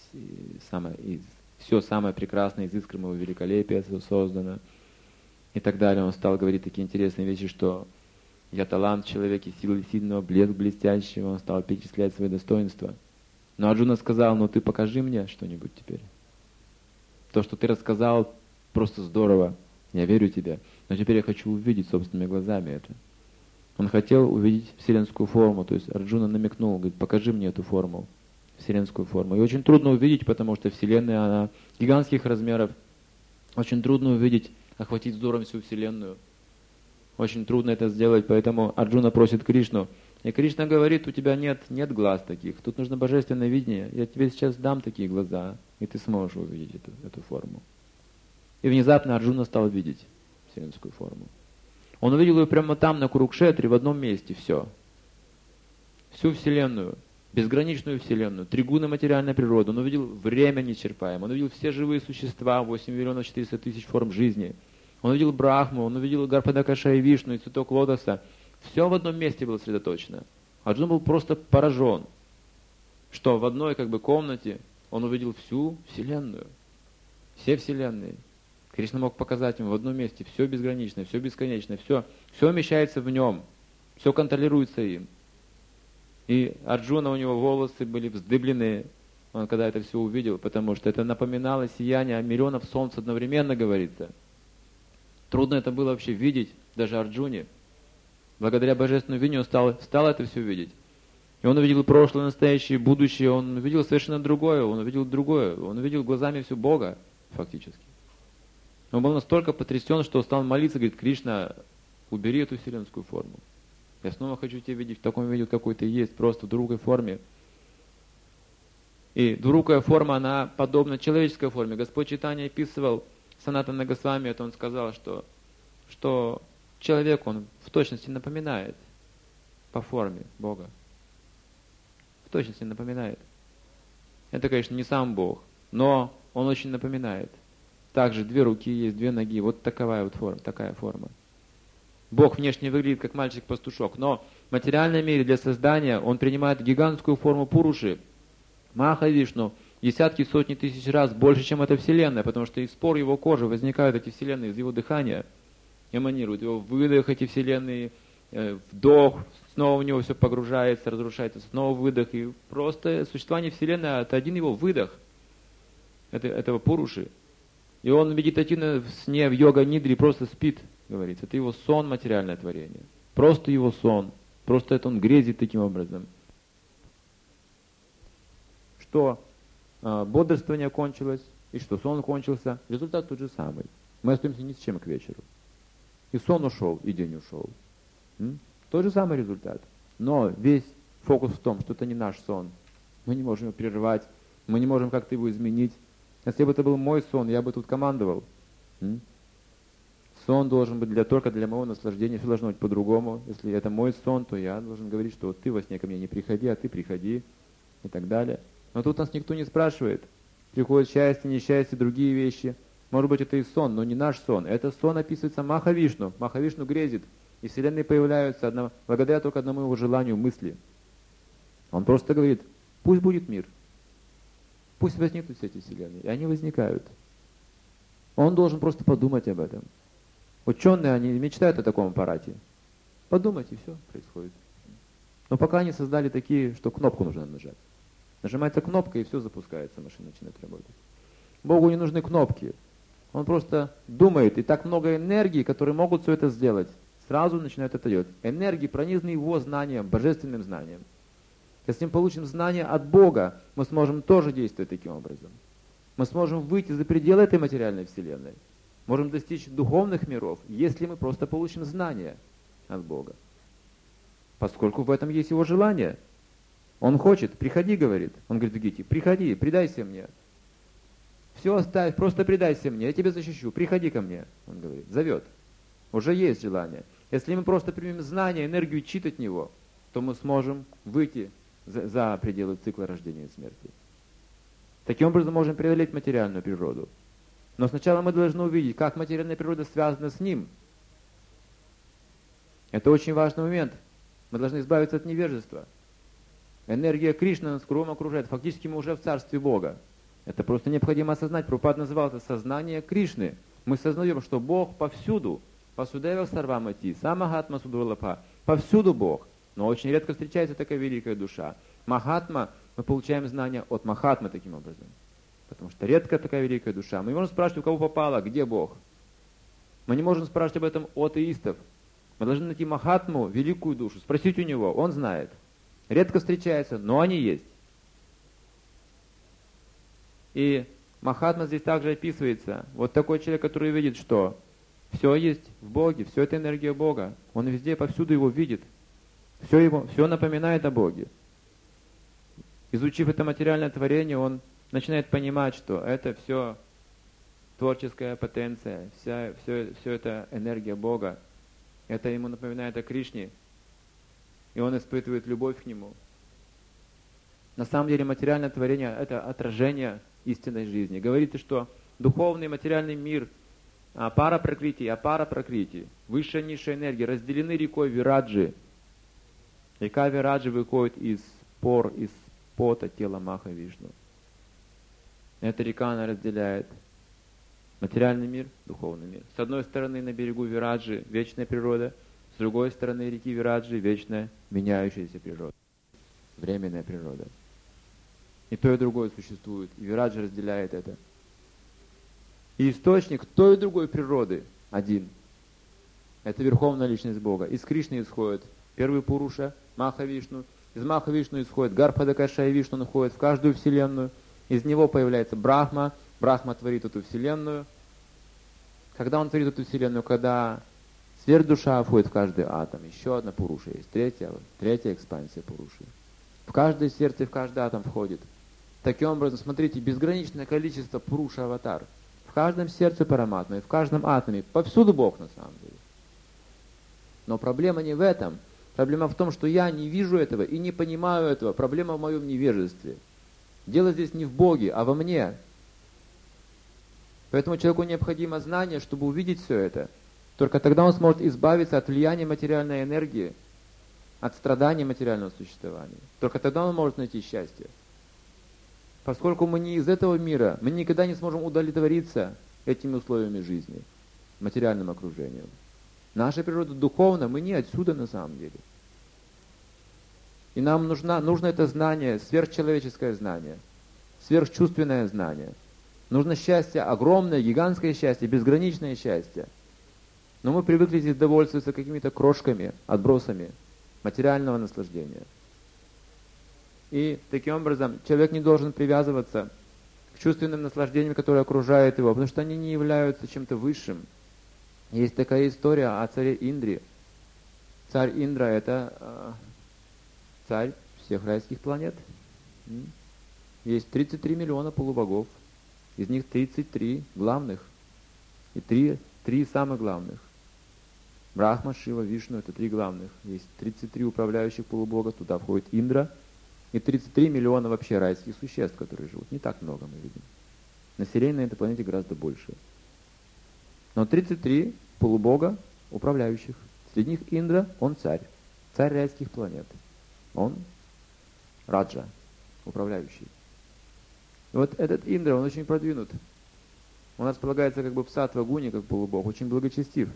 все самое прекрасное из искр моего великолепия создано. И так далее. Он стал говорить такие интересные вещи, что я талант в человеке, силы сильного, блеск блестящего. Он стал перечислять свои достоинства. Но Арджуна сказал: «Ну ты покажи мне что-нибудь теперь. То, что ты рассказал, просто здорово. Я верю тебе. Но теперь я хочу увидеть собственными глазами это». Он хотел увидеть вселенскую форму. То есть Арджуна намекнул, говорит: «Покажи мне эту форму, вселенскую форму». И очень трудно увидеть, потому что Вселенная, она гигантских размеров. Очень трудно увидеть, охватить взором всю Вселенную. Очень трудно это сделать, поэтому Арджуна просит Кришну. И Кришна говорит: «У тебя нет глаз таких, тут нужно божественное видение. Я тебе сейчас дам такие глаза, и ты сможешь увидеть эту форму». И внезапно Арджуна стал видеть вселенскую форму. Он увидел ее прямо там, на Курукшетре, в одном месте, все. Всю Вселенную, безграничную Вселенную, тригуна материальной природы. Он увидел время неисчерпаемое, он увидел все живые существа, 8 миллионов 400 тысяч форм жизни. Он увидел Брахму, он увидел Гарпадакаша и Вишну, и цветок лотоса. Все в одном месте было сосредоточено. Арджуна был просто поражен, что в одной комнате он увидел всю Вселенную, все Вселенные. Кришна мог показать ему в одном месте все безграничное, все бесконечное, все вмещается в нем, все контролируется им. И Арджуна, у него волосы были вздыблены, он когда это все увидел, потому что это напоминало сияние миллионов солнц одновременно, говорится. Трудно это было вообще видеть, даже Арджуне. Благодаря божественному видению он стал это все видеть. И он увидел прошлое, настоящее, будущее, он увидел совершенно другое, он увидел глазами всю Бога, фактически. Он был настолько потрясен, что стал молиться, говорит: «Кришна, убери эту вселенскую форму. Я снова хочу тебя видеть в таком виде, какой ты есть, просто в другой форме». И двурукая форма, она подобна человеческой форме. Господь Чайтанья описывал Санатана Госвами, это он сказал, что человек, он в точности напоминает по форме Бога. В точности напоминает. Это, конечно, не сам Бог, но он очень напоминает. Также 2 руки есть, 2 ноги. Вот такая форма. Бог внешне выглядит как мальчик-пастушок, но в материальном мире для создания он принимает гигантскую форму Пуруши, Маха Вишну, десятки, сотни тысяч раз больше, чем эта Вселенная, потому что из пор его кожи возникают эти Вселенные, из его дыхания эманируют, его выдох, эти Вселенные, вдох, снова в него все погружается, разрушается, снова выдох. И просто существование Вселенной — это один его выдох, этого Пуруши. И он медитативно в сне, в йога-нидре просто спит, говорится. Это его сон, материальное творение. Просто его сон. Просто это он грезит таким образом. Что бодрствование кончилось, и что сон кончился. Результат тот же самый. Мы остаемся ни с чем к вечеру. И сон ушел, и день ушел. Тот же самый результат. Но весь фокус в том, что это не наш сон. Мы не можем его прервать, мы не можем как-то его изменить. Если бы это был мой сон, я бы тут командовал. Сон должен быть только для моего наслаждения, все должно быть по-другому. Если это мой сон, то я должен говорить, что вот ты во сне ко мне не приходи, а ты приходи, и так далее. Но тут нас никто не спрашивает. Приходит счастье, несчастье, другие вещи. Может быть, это и сон, но не наш сон. Это сон описывается Махавишну. Махавишну грезит. И вселенные появляются благодаря только одному его желанию, мысли. Он просто говорит: пусть будет мир. Пусть возникнут все эти вселенные. И они возникают. Он должен просто подумать об этом. Ученые, они мечтают о таком аппарате. Подумать, и все происходит. Но пока они создали такие, что кнопку нужно нажать. Нажимается кнопка, и все запускается, машина начинает работать. Богу не нужны кнопки. Он просто думает, и так много энергии, которые могут все это сделать, сразу начинают это делать. Энергии пронизаны его знанием, божественным знанием. Если мы получим знание от Бога, мы сможем тоже действовать таким образом. Мы сможем выйти за пределы этой материальной вселенной. Можем достичь духовных миров, если мы просто получим знание от Бога. Поскольку в этом есть его желание. Он хочет, приходи, говорит. Он говорит, Гити, приходи, предайся мне. Все оставь, просто предайся мне, я тебя защищу, приходи ко мне. Он говорит, зовет. Уже есть желание. Если мы просто примем знание, энергию чит от него, то мы сможем выйти за пределы цикла рождения и смерти. Таким образом можем преодолеть материальную природу. Но сначала мы должны увидеть, как материальная природа связана с ним. Это очень важный момент. Мы должны избавиться от невежества. Энергия Кришны нас кругом окружает. Фактически мы уже в царстве Бога. Это просто необходимо осознать. Прабхупада называл это сознание Кришны. Мы сознаем, что Бог повсюду. Васудева сарвамати, самахатма судвалапа. Повсюду Бог. Но очень редко встречается такая великая душа. Махатма, мы получаем знания от Махатмы таким образом. Потому что редко такая великая душа. Мы не можем спрашивать, у кого попало, где Бог. Мы не можем спрашивать об этом у атеистов. Мы должны найти Махатму, великую душу, спросить у него, он знает. Редко встречается, но они есть. И Махатма здесь также описывается. Вот такой человек, который видит, что все есть в Боге, все это энергия Бога. Он везде, повсюду его видит. Все напоминает о Боге. Изучив это материальное творение, он начинает понимать, что это все творческая потенция, все это энергия Бога. Это ему напоминает о Кришне, и он испытывает любовь к нему. На самом деле материальное творение – это отражение истинной жизни. Говорится, что духовный и материальный мир, пара пракрити, апара пракрити, высшая и низшая энергия разделены рекой Вираджи. Река Вираджи выходит из пор, из пота тела Маха Вишну. Эта река, она разделяет материальный мир, духовный мир. С одной стороны, на берегу Вираджи вечная природа, с другой стороны реки Вираджи вечная меняющаяся природа, временная природа. И то, и другое существует, и Вираджи разделяет это. И источник той и другой природы один. Это Верховная Личность Бога. Из Кришны исходит первый Пуруша, Маха Вишну. Из Маха Вишну исходит Гарбхадакаша и Вишну, он уходит в каждую вселенную. Из него появляется Брахма. Брахма творит эту вселенную. Когда он творит эту вселенную, когда сверхдуша входит в каждый атом, еще одна Пуруша есть, третья экспансия Пуруши. В каждое сердце, в каждый атом входит. Таким образом, смотрите, безграничное количество Пуруша-аватар. В каждом сердце Параматмы, в каждом атоме, повсюду Бог на самом деле. Но проблема не в этом. Проблема в том, что я не вижу этого и не понимаю этого. Проблема в моем невежестве. Дело здесь не в Боге, а во мне. Поэтому человеку необходимо знание, чтобы увидеть все это. Только тогда он сможет избавиться от влияния материальной энергии, от страданий материального существования. Только тогда он может найти счастье. Поскольку мы не из этого мира, мы никогда не сможем удовлетвориться этими условиями жизни, материальным окружением. Наша природа духовна, мы не отсюда на самом деле. И нам нужно это знание, сверхчеловеческое знание, сверхчувственное знание. Нужно счастье, огромное, гигантское счастье, безграничное счастье. Но мы привыкли здесь довольствоваться какими-то крошками, отбросами материального наслаждения. И таким образом человек не должен привязываться к чувственным наслаждениям, которые окружают его, потому что они не являются чем-то высшим. Есть такая история о царе Индре. Царь Индра – это царь всех райских планет. Есть 33 миллиона полубогов. Из них 33 главных. И три самых главных. Брахма, Шива, Вишну – это 3 главных. Есть 33 управляющих полубога, туда входит Индра. И 33 миллиона вообще райских существ, которые живут. Не так много мы видим. Население на этой планете гораздо больше. Но 33 полубога управляющих. Среди них Индра, он царь. Царь райских планет. Он Раджа, управляющий. И вот этот Индра, он очень продвинут. Он располагается как бы в саттва-гуне, как полубог, очень благочестив.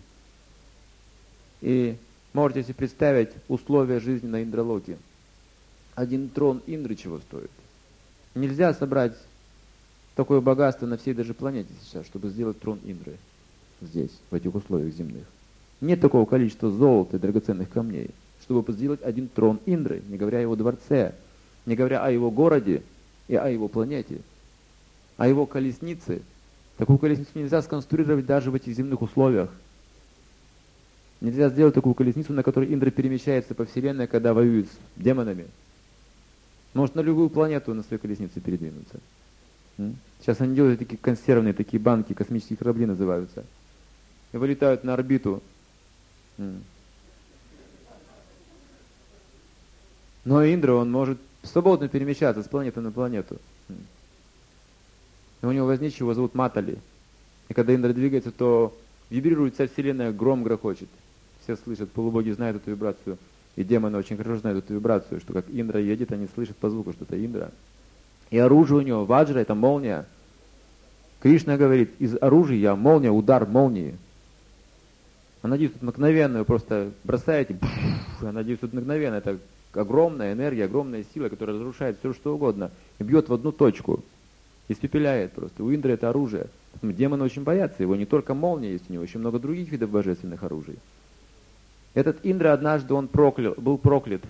И можете себе представить условия жизни на Индралоке. Один трон Индры чего стоит? Нельзя собрать такое богатство на всей даже планете сейчас, чтобы сделать трон Индры здесь, в этих условиях земных. Нет такого количества золота и драгоценных камней, чтобы сделать один трон Индры, не говоря о его дворце, не говоря о его городе и о его планете, о его колеснице. Такую колесницу нельзя сконструировать даже в этих земных условиях. Нельзя сделать такую колесницу, на которой Индра перемещается по вселенной, когда воюет с демонами. Может на любую планету на своей колеснице передвинуться. Сейчас они делают такие консервные, такие банки, космические корабли называются. И вылетают на орбиту. Но Индра, он может свободно перемещаться с планеты на планету. И у него возничего его зовут Матали. И когда Индра двигается, то вибрирует вся вселенная, гром грохочет. Все слышат, полубоги знают эту вибрацию. И демоны очень хорошо знают эту вибрацию, что как Индра едет, они слышат по звуку, что это Индра. И оружие у него, ваджра, это молния. Кришна говорит, из оружия молния, удар молнии. Она действует мгновенно, вы просто бросаете, она действует мгновенно. Это огромная энергия, огромная сила, которая разрушает все, что угодно. И бьет в одну точку. Испепеляет просто. У Индры это оружие. Поэтому демоны очень боятся его. Не только молния есть у него, еще много других видов божественных оружий. Этот Индра однажды он был проклят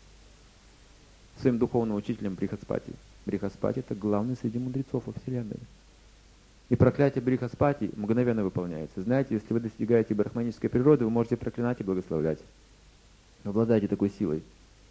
своим духовным учителем Брихаспати. Брихаспати это главный среди мудрецов во Вселенной. И проклятие Брихаспати мгновенно выполняется. Знаете, если вы достигаете брахманической природы, вы можете проклинать и благословлять. Вы обладаете такой силой.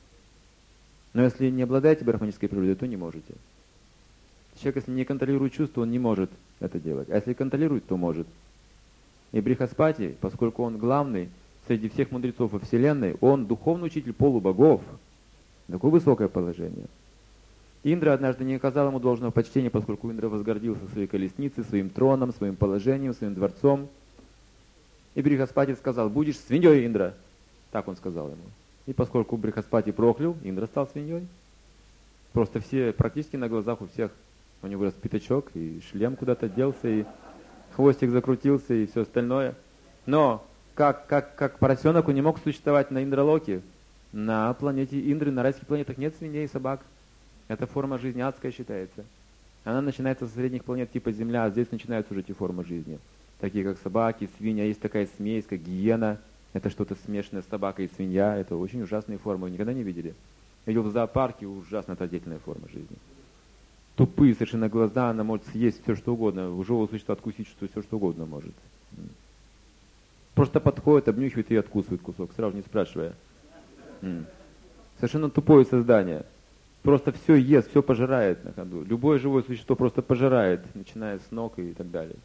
Но если не обладаете брахманической природой, то не можете. Человек, если не контролирует чувства, он не может это делать. А если контролирует, то может. И Брихаспати, поскольку он главный среди всех мудрецов во Вселенной, он духовный учитель полубогов. Такое высокое положение. Индра однажды не оказал ему должного почтения, поскольку Индра возгордился своей колесницей, своим троном, своим положением, своим дворцом. И Брихаспати сказал, будешь свиньей, Индра. Так он сказал ему. И поскольку Брихаспати проклял, Индра стал свиньей. Просто все, практически на глазах у всех, у него вырос пятачок, и шлем куда-то делся, и хвостик закрутился, и все остальное. Но как поросенок он не мог существовать на Индралоке. На планете Индры, на райских планетах нет свиней и собак. Эта форма жизни адская считается. Она начинается со средних планет типа Земля, а здесь начинаются уже эти формы жизни. Такие как собаки, свинья, есть такая смесь, как гиена. Это что-то смешанное с собакой и свинья. Это очень ужасные формы, вы никогда не видели. Я видел в зоопарке, ужасно отвратительная форма жизни. Тупые совершенно глаза, она может съесть все, что угодно. У живого существа откусить все, что угодно может. Просто подходит, обнюхивает и откусывает кусок, сразу не спрашивая. Совершенно тупое создание. Просто все ест, все пожирает на ходу. Любое живое существо просто пожирает, начиная с ног и так далее.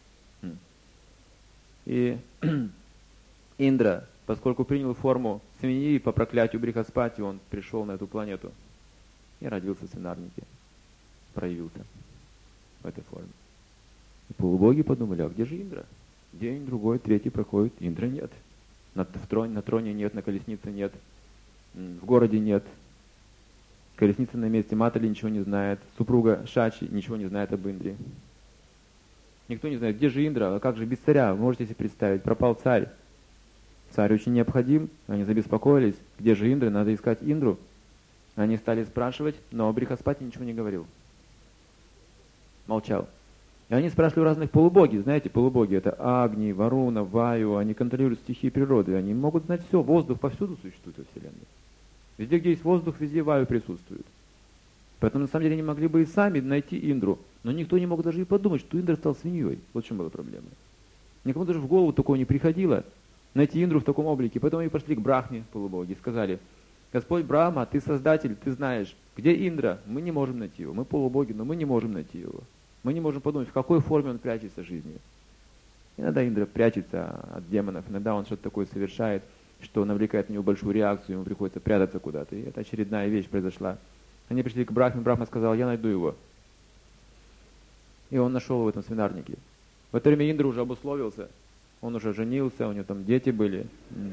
И Индра, поскольку принял форму свиньи, по проклятию Брихаспати он пришел на эту планету и родился в свинарнике. Проявился в этой форме. И полубоги подумали, а где же Индра? День, другой, третий проходит, Индра нет. На троне нет, на колеснице нет, в городе нет. Колесница на месте, Матали ничего не знает, супруга Шачи ничего не знает об Индре. Никто не знает, где же Индра, а как же без царя, вы можете себе представить, пропал царь. Царь очень необходим, они забеспокоились, где же Индра, надо искать Индру. Они стали спрашивать, но Брихаспати ничего не говорил. Молчал. И они спрашивали у разных полубоги, знаете, полубоги это Агни, Варуна, Ваю, они контролируют стихии природы, они могут знать все, воздух повсюду существует во Вселенной. Везде, где есть воздух, везде Ваю присутствует. Поэтому, на самом деле, они могли бы и сами найти Индру, но никто не мог даже и подумать, что Индра стал свиньей. Вот в чем была проблема. Никому даже в голову такого не приходило найти Индру в таком облике. Поэтому они пошли к Брахме, полубоги, и сказали, Господь Брахма, ты создатель, ты знаешь, где Индра? Мы не можем найти его. Мы полубоги, но мы не можем найти его. Мы не можем подумать, в какой форме он прячется в жизни. Иногда Индра прячется от демонов, иногда он что-то такое совершает, что навлекает на него большую реакцию, ему приходится прятаться куда-то. И это очередная вещь произошла. Они пришли к Брахме, Брахма сказал, я найду его. И он нашел его в этом свинарнике. В это время Индра уже обусловился, он уже женился, у него там дети были.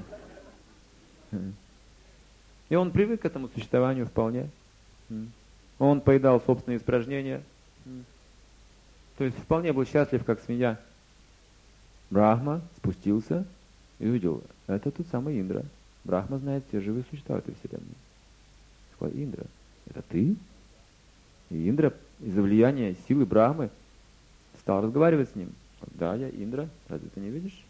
И он привык к этому существованию вполне. Он поедал собственные испражнения. То есть вполне был счастлив, как свинья. Брахма спустился и увидел, это тот самый Индра. Брахма знает все живые существа этой вселенной. Сказал, Индра, это ты? И Индра из-за влияния силы Брахмы стал разговаривать с ним. Да, я Индра, разве ты не видишь?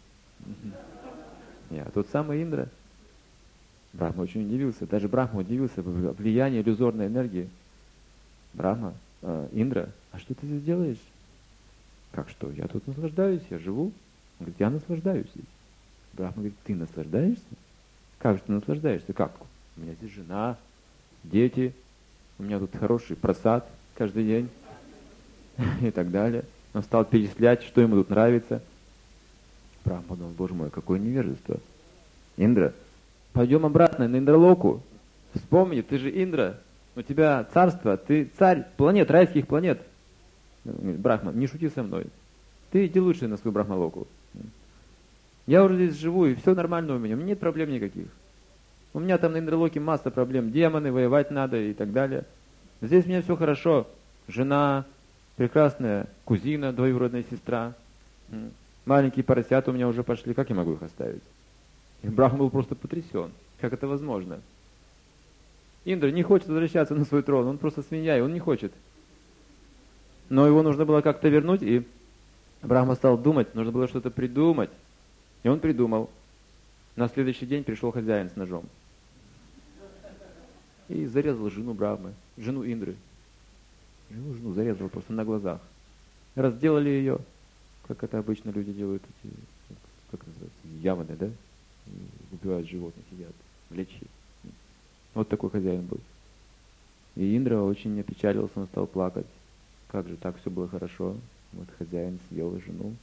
Я тот самый Индра. Брахма очень удивился. Даже Брахма удивился влиянию иллюзорной энергии. Брахма, Индра, а что ты здесь делаешь? Как что? Я тут наслаждаюсь, я живу. Он говорит, я наслаждаюсь здесь. Брахма говорит, ты наслаждаешься? Как же ты наслаждаешься? Как? У меня здесь жена, дети, у меня тут хороший просад каждый день и так далее. Он стал перечислять, что ему тут нравится. Брахма подумал, боже мой, какое невежество. Индра, пойдем обратно на Индралоку. Вспомни, ты же Индра, у тебя царство, ты царь планет, райских планет. Брахма, не шути со мной. Ты иди лучше на свою Брахмалоку. Я уже здесь живу, и все нормально у меня нет проблем никаких. У меня там на Индралоке масса проблем. Демоны, воевать надо и так далее. Здесь у меня все хорошо. Жена, прекрасная кузина, двоюродная сестра. Маленькие поросята у меня уже пошли. Как я могу их оставить? И Брахма был просто потрясен. Как это возможно? Индра не хочет возвращаться на свой трон. Он просто свинья, и он не хочет. Но его нужно было как-то вернуть, и Брахма стал думать, нужно было что-то придумать. И он придумал. На следующий день пришел хозяин с ножом. И зарезал жену Брахмы, жену Индры. Жену зарезал просто на глазах. Разделали ее, как это обычно люди делают, эти, как называется, яманы, да? Убивают животных, едят, лечи. Вот такой хозяин был. И Индра очень опечалился, он стал плакать. Как же так, все было хорошо. Вот хозяин съел жену.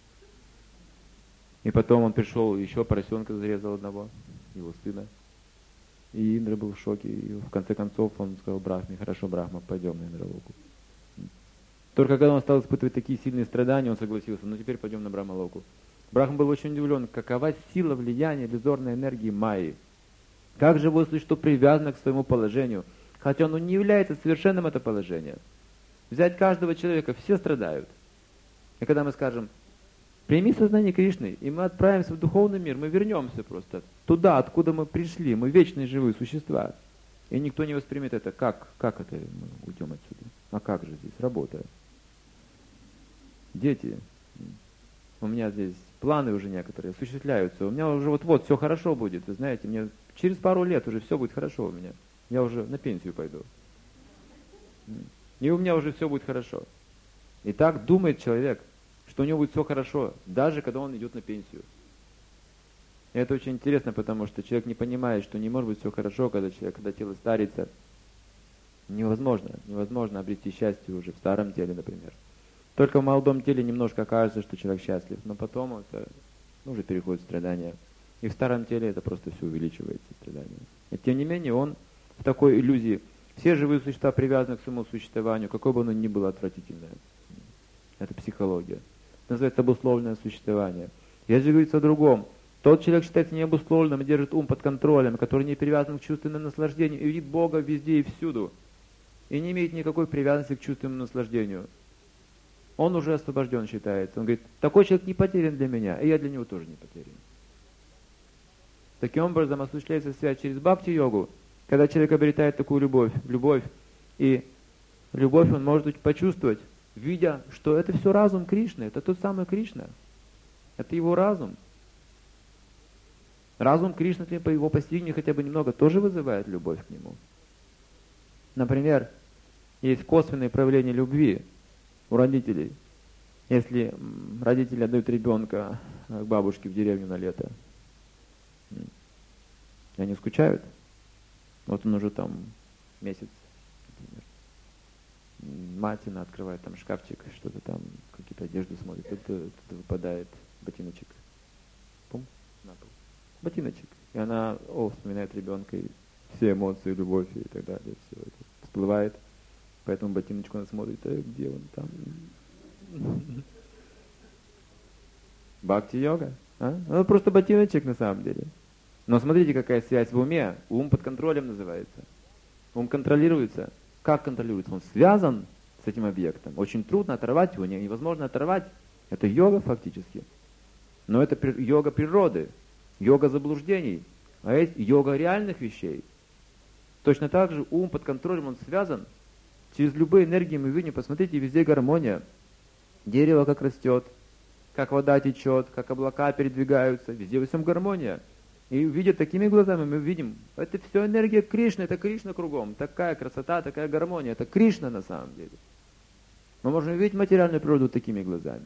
И потом он пришел, еще поросенка зарезал одного, его сына. И Индра был в шоке. И в конце концов он сказал Брахме, хорошо, Брахма, пойдем на Индралоку. Только когда он стал испытывать такие сильные страдания, он согласился, ну теперь пойдем на Брахмалоку. Брахма был очень удивлен, какова сила влияния иллюзорной энергии Майи. Как живое существо привязано к своему положению, хотя оно не является совершенным это положение. Взять каждого человека, все страдают. И когда мы скажем, прими сознание Кришны, и мы отправимся в духовный мир, мы вернемся просто туда, откуда мы пришли, мы вечные живые существа. И никто не воспримет это, как это мы уйдем отсюда? А как же здесь работа? Дети, у меня здесь планы уже некоторые осуществляются, у меня уже вот-вот все хорошо будет, вы знаете, мне через пару лет уже все будет хорошо у меня, я уже на пенсию пойду. И у меня уже все будет хорошо. И так думает человек, что у него будет все хорошо, даже когда он идет на пенсию. И это очень интересно, потому что человек не понимает, что не может быть все хорошо, когда тело старится. Невозможно обрести счастье уже в старом теле, например. Только в молодом теле немножко кажется, что человек счастлив, но потом это уже переходит в страдания. И в старом теле это просто все увеличивается, страдания. И тем не менее он в такой иллюзии. Все живые существа привязаны к своему существованию, какое бы оно ни было отвратительное. Это психология. Это называется обусловленное существование. Если говорится о другом, тот человек считается необусловленным и держит ум под контролем, который не привязан к чувственному наслаждению и видит Бога везде и всюду. И не имеет никакой привязанности к чувственному наслаждению. Он уже освобожден считается. Он говорит, такой человек не потерян для меня, и я для него тоже не потерян. Таким образом осуществляется связь через бхакти-йогу, когда человек обретает такую любовь, и любовь он может почувствовать, видя, что это все разум Кришны, это тот самый Кришна, это его разум. Разум Кришны, по его постигнению хотя бы немного, тоже вызывает любовь к нему. Например, есть косвенные проявления любви у родителей. Если родители отдают ребенка к бабушке в деревню на лето, они скучают. Вот он уже там месяц, например. Мать, она открывает там шкафчик, что-то там, какие-то одежды смотрит, тут выпадает ботиночек. Пум, на пол. Ботиночек. И она, вспоминает ребенка, и все эмоции, любовь и так далее, все это всплывает. По этому ботиночку она смотрит, где он там. Бхакти-йога. Ну, просто ботиночек на самом деле. Но смотрите, какая связь в уме. Ум под контролем называется. Ум контролируется. Как контролируется? Он связан с этим объектом. Очень трудно оторвать его, невозможно оторвать. Это йога фактически. Но это йога природы, йога заблуждений, а есть йога реальных вещей. Точно так же ум под контролем, он связан Через любые энергии мы видим, посмотрите, везде гармония. Дерево как растет, как вода течет, как облака передвигаются, везде во всем гармония. И видя такими глазами, мы видим, это все энергия Кришны, это Кришна кругом. Такая красота, такая гармония, это Кришна на самом деле. Мы можем видеть материальную природу такими глазами.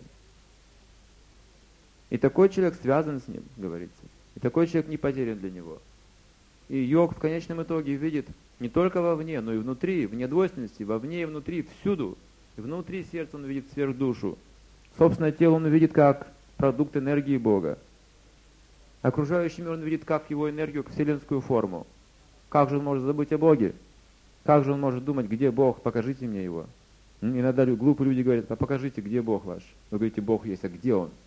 И такой человек связан с ним, говорится. И такой человек не потерян для него. И йог в конечном итоге видит не только вовне, но и внутри, вне двойственности, вовне и внутри, всюду. И внутри сердца он видит сверхдушу. Собственное тело он видит как продукт энергии Бога. Окружающий мир он видит как его энергию, как вселенскую форму. Как же он может забыть о Боге? Как же он может думать, где Бог? Покажите мне его. Иногда глупые люди говорят, а покажите, где Бог ваш. Вы говорите, Бог есть, а где Он?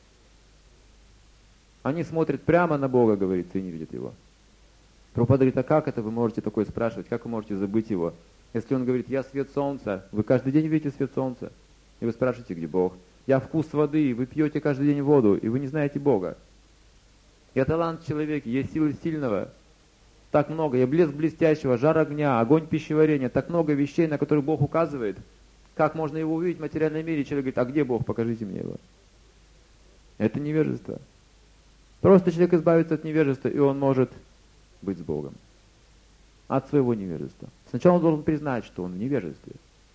Они смотрят прямо на Бога, говорится, и не видят Его. Прабхупада говорит, а как это вы можете такое спрашивать? Как вы можете забыть Его? Если Он говорит, я свет солнца, вы каждый день видите свет солнца, и вы спрашиваете, где Бог? Я вкус воды, вы пьете каждый день воду, и вы не знаете Бога. Я талант человека, есть силы сильного. Так много, я блеск блестящего, жар огня, огонь пищеварения, так много вещей, на которые Бог указывает. Как можно его увидеть в материальном мире? Человек говорит, а где Бог? Покажите мне его. Это невежество. Просто человек избавится от невежества, и он может быть с Богом. От своего невежества. Сначала он должен признать, что он в невежестве.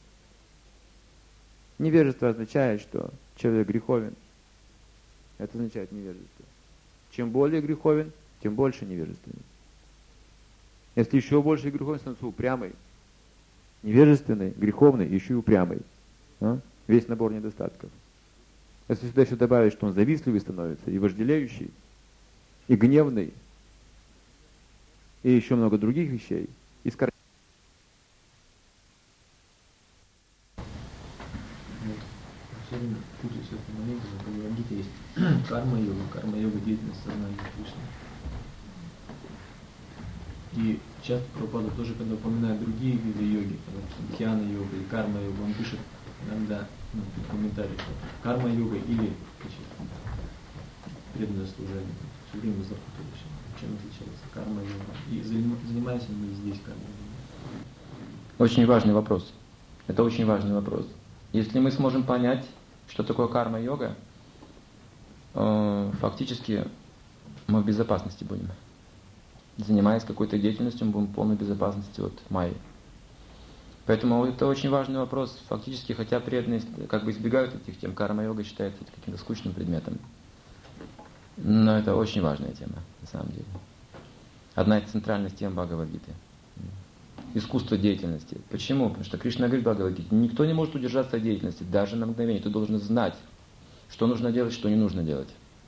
Невежество означает, что человек греховен. Это означает невежество. Чем более греховен, тем больше невежественный. Если еще больше греховен, становится упрямый. Невежественный, греховный, еще и упрямый. Весь набор недостатков. Если сюда еще добавить, что он завистливый становится, и вожделеющий, и гневный, и еще много других вещей, и путаюсь в этом моменте, в Бхагавад-гите есть карма-йога деятельность сознания Кришны. И часто Прабхупада тоже, когда упоминает другие виды йоги, дхьяна-йога и карма-йога, он пишет иногда в комментариях, что карма-йога или преданное служение. Все время запутываюсь, чем отличается карма-йога. И занимаемся мы здесь карма-йога. Очень важный вопрос. Это очень важный вопрос. Если мы сможем понять, что такое карма-йога, фактически мы в безопасности будем. Занимаясь какой-то деятельностью, мы будем в полной безопасности от майи. Поэтому это очень важный вопрос. Фактически, хотя преданные как бы избегают этих тем, карма-йога считается каким-то скучным предметом. Но это очень важная тема, на самом деле. Одна из центральных тем Бхагавад-гиты. Искусство деятельности. Почему? Потому что Кришна говорит в Бхагавад-гите, никто не может удержаться от деятельности, даже на мгновение. Ты должен знать, что нужно делать, что не нужно делать.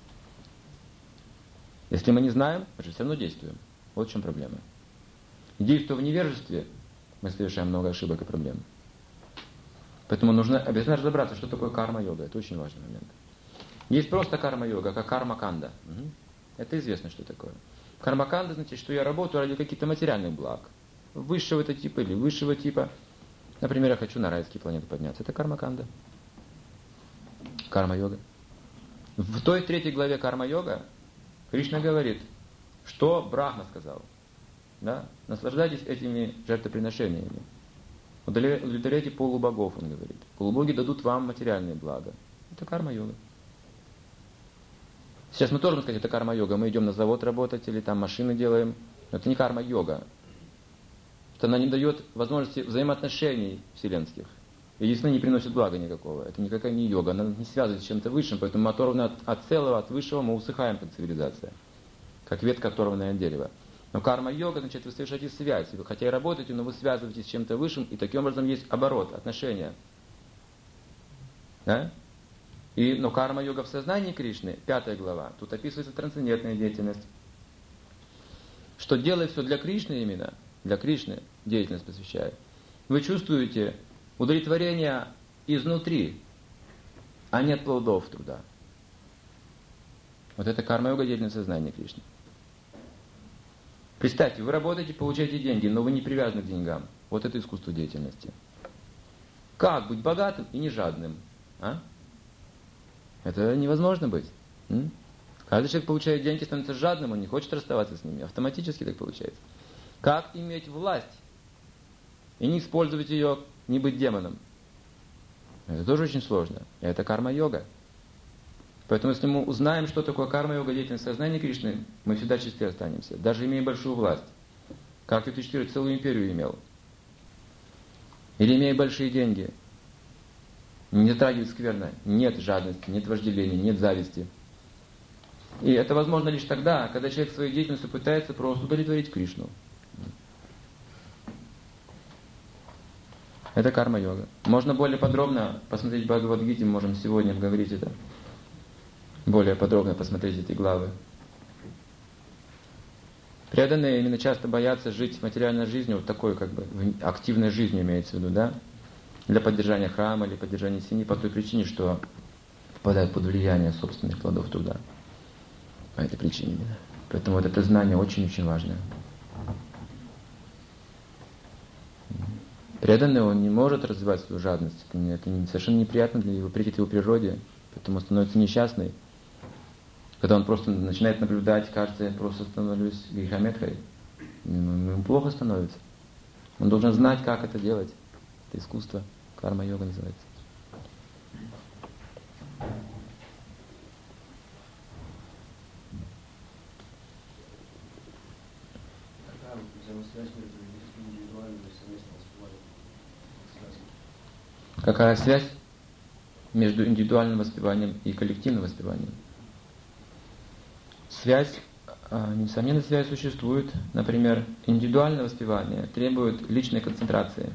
Если мы не знаем, мы же все равно действуем. Вот в чем проблема. Действуя в невежестве, мы совершаем много ошибок и проблем. Поэтому нужно обязательно разобраться, что такое карма-йога. Это очень важный момент. Есть просто карма-йога, как карма-канда. Это известно, что такое. Карма-канда значит, что я работаю ради каких-то материальных благ. Высшего типа или высшего типа. Например, я хочу на райские планеты подняться. Это карма-канда. Карма-йога. В той 3 главе карма-йога Кришна говорит, что Брахма сказал. Да? Наслаждайтесь этими жертвоприношениями. Удовлетворяйте полубогов, он говорит. Полубоги дадут вам материальные блага. Это карма-йога. Сейчас мы тоже можем сказать, это карма-йога. Мы идем на завод работать или там машины делаем. Но это не карма-йога. Что она не дает возможности взаимоотношений вселенских. И если не приносит блага никакого. Это никакая не йога. Она не связывает с чем-то высшим. Поэтому мы оторваны от целого, от высшего, мы усыхаем как цивилизация. Как ветка, оторванная от дерева. Но карма-йога, значит, вы совершаете связь. Вы хотя и работаете, но вы связываетесь с чем-то высшим. И таким образом есть оборот, отношения. Да? Но карма-йога в сознании Кришны, 5 глава, тут описывается трансцендентная деятельность. Что делая все для Кришны именно, для Кришны деятельность посвящает, вы чувствуете удовлетворение изнутри, а не от плодов труда. Вот это карма-йога деятельность сознания Кришны. Представьте, вы работаете, получаете деньги, но вы не привязаны к деньгам. Вот это искусство деятельности. Как быть богатым и не жадным? А? Это невозможно быть. Каждый человек получает деньги, становится жадным, он не хочет расставаться с ними. Автоматически так получается. Как иметь власть и не использовать ее не быть демоном. Это тоже очень сложно. Это карма-йога. Поэтому, если мы узнаем, что такое карма-йога, деятельность сознания Кришны, мы всегда чисты останемся. Даже имея большую власть. Как Юдхиштхира целую империю имел. Или имея большие деньги. Не затрагивает скверно. Нет жадности, нет вожделения, нет зависти. И это возможно лишь тогда, когда человек своей деятельностью пытается просто удовлетворить Кришну. Это карма-йога. Можно более подробно посмотреть в Бхагавад-гите, мы можем сегодня обговорить это. Более подробно посмотреть эти главы. Преданные именно часто боятся жить материальной жизнью, вот такой как бы активной жизнью имеется в виду, да? Для поддержания храма или поддержания семьи по той причине, что попадают под влияние собственных плодов труда. По этой причине именно. Поэтому вот это знание очень-очень важное. Преданный, он не может развивать свою жадность. Это совершенно неприятно для его, претит его природе. Поэтому он становится несчастный. Когда он просто начинает наблюдать, кажется, я просто становлюсь грехометхой. Ему плохо становится. Он должен знать, как это делать. Это искусство. Карма-йога называется. Какая связь между индивидуальным воспеванием и коллективным воспеванием? Связь, несомненно, связь существует. Например, индивидуальное воспевание требует личной концентрации.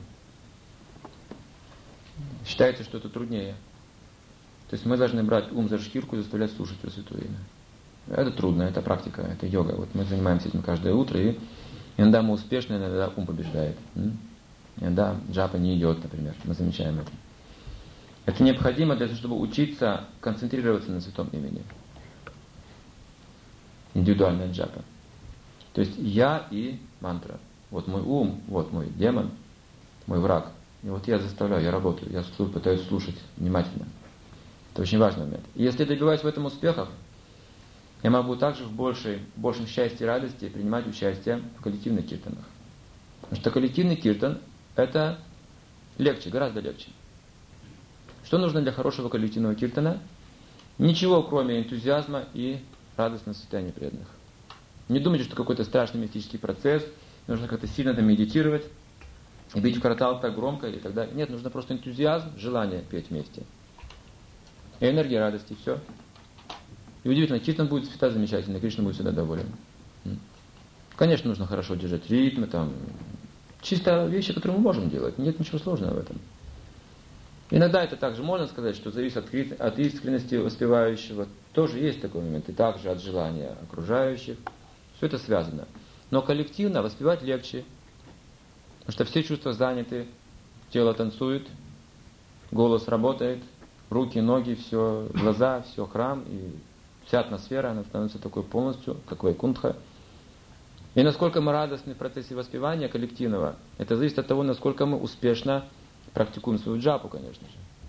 Считается, что это труднее. То есть мы должны брать ум за шкирку и заставлять слушать про Святое Имя. Это трудно, это практика, это йога. Вот мы занимаемся этим каждое утро, и иногда мы успешны, иногда ум побеждает. Иногда джапа не идет, например. Мы замечаем это. Это необходимо для того, чтобы учиться концентрироваться на Святом Имени. Индивидуальная джапа. То есть я и мантра. Вот мой ум, вот мой демон, мой враг. И вот я заставляю, я работаю, я пытаюсь слушать внимательно. Это очень важный момент. И если я добиваюсь в этом успехов, я могу также в большем счастье и радости принимать участие в коллективных киртанах. Потому что коллективный киртан – это легче, гораздо легче. Что нужно для хорошего коллективного киртана? Ничего, кроме энтузиазма и радостного состояния преданных. Не думайте, что какой-то страшный мистический процесс, нужно как-то сильно там медитировать, и бить в каратал так громко и так далее. Нет, нужно просто энтузиазм, желание петь вместе. И энергия радости, все. И удивительно, киртан будет всегда замечательный, Кришна будет всегда доволен. Конечно, нужно хорошо держать ритм, там, чисто вещи, которые мы можем делать. Нет ничего сложного в этом. Иногда это также можно сказать, что зависит от искренности воспевающего. Тоже есть такой момент. И также от желания окружающих. Все это связано. Но коллективно воспевать легче. Потому что все чувства заняты. Тело танцует. Голос работает. Руки, ноги, все, глаза, все, храм. И вся атмосфера, она становится такой полностью, как вайкунтха. И насколько мы радостны в процессе воспевания коллективного, это зависит от того, насколько мы успешно практикуем свою джапу, конечно же.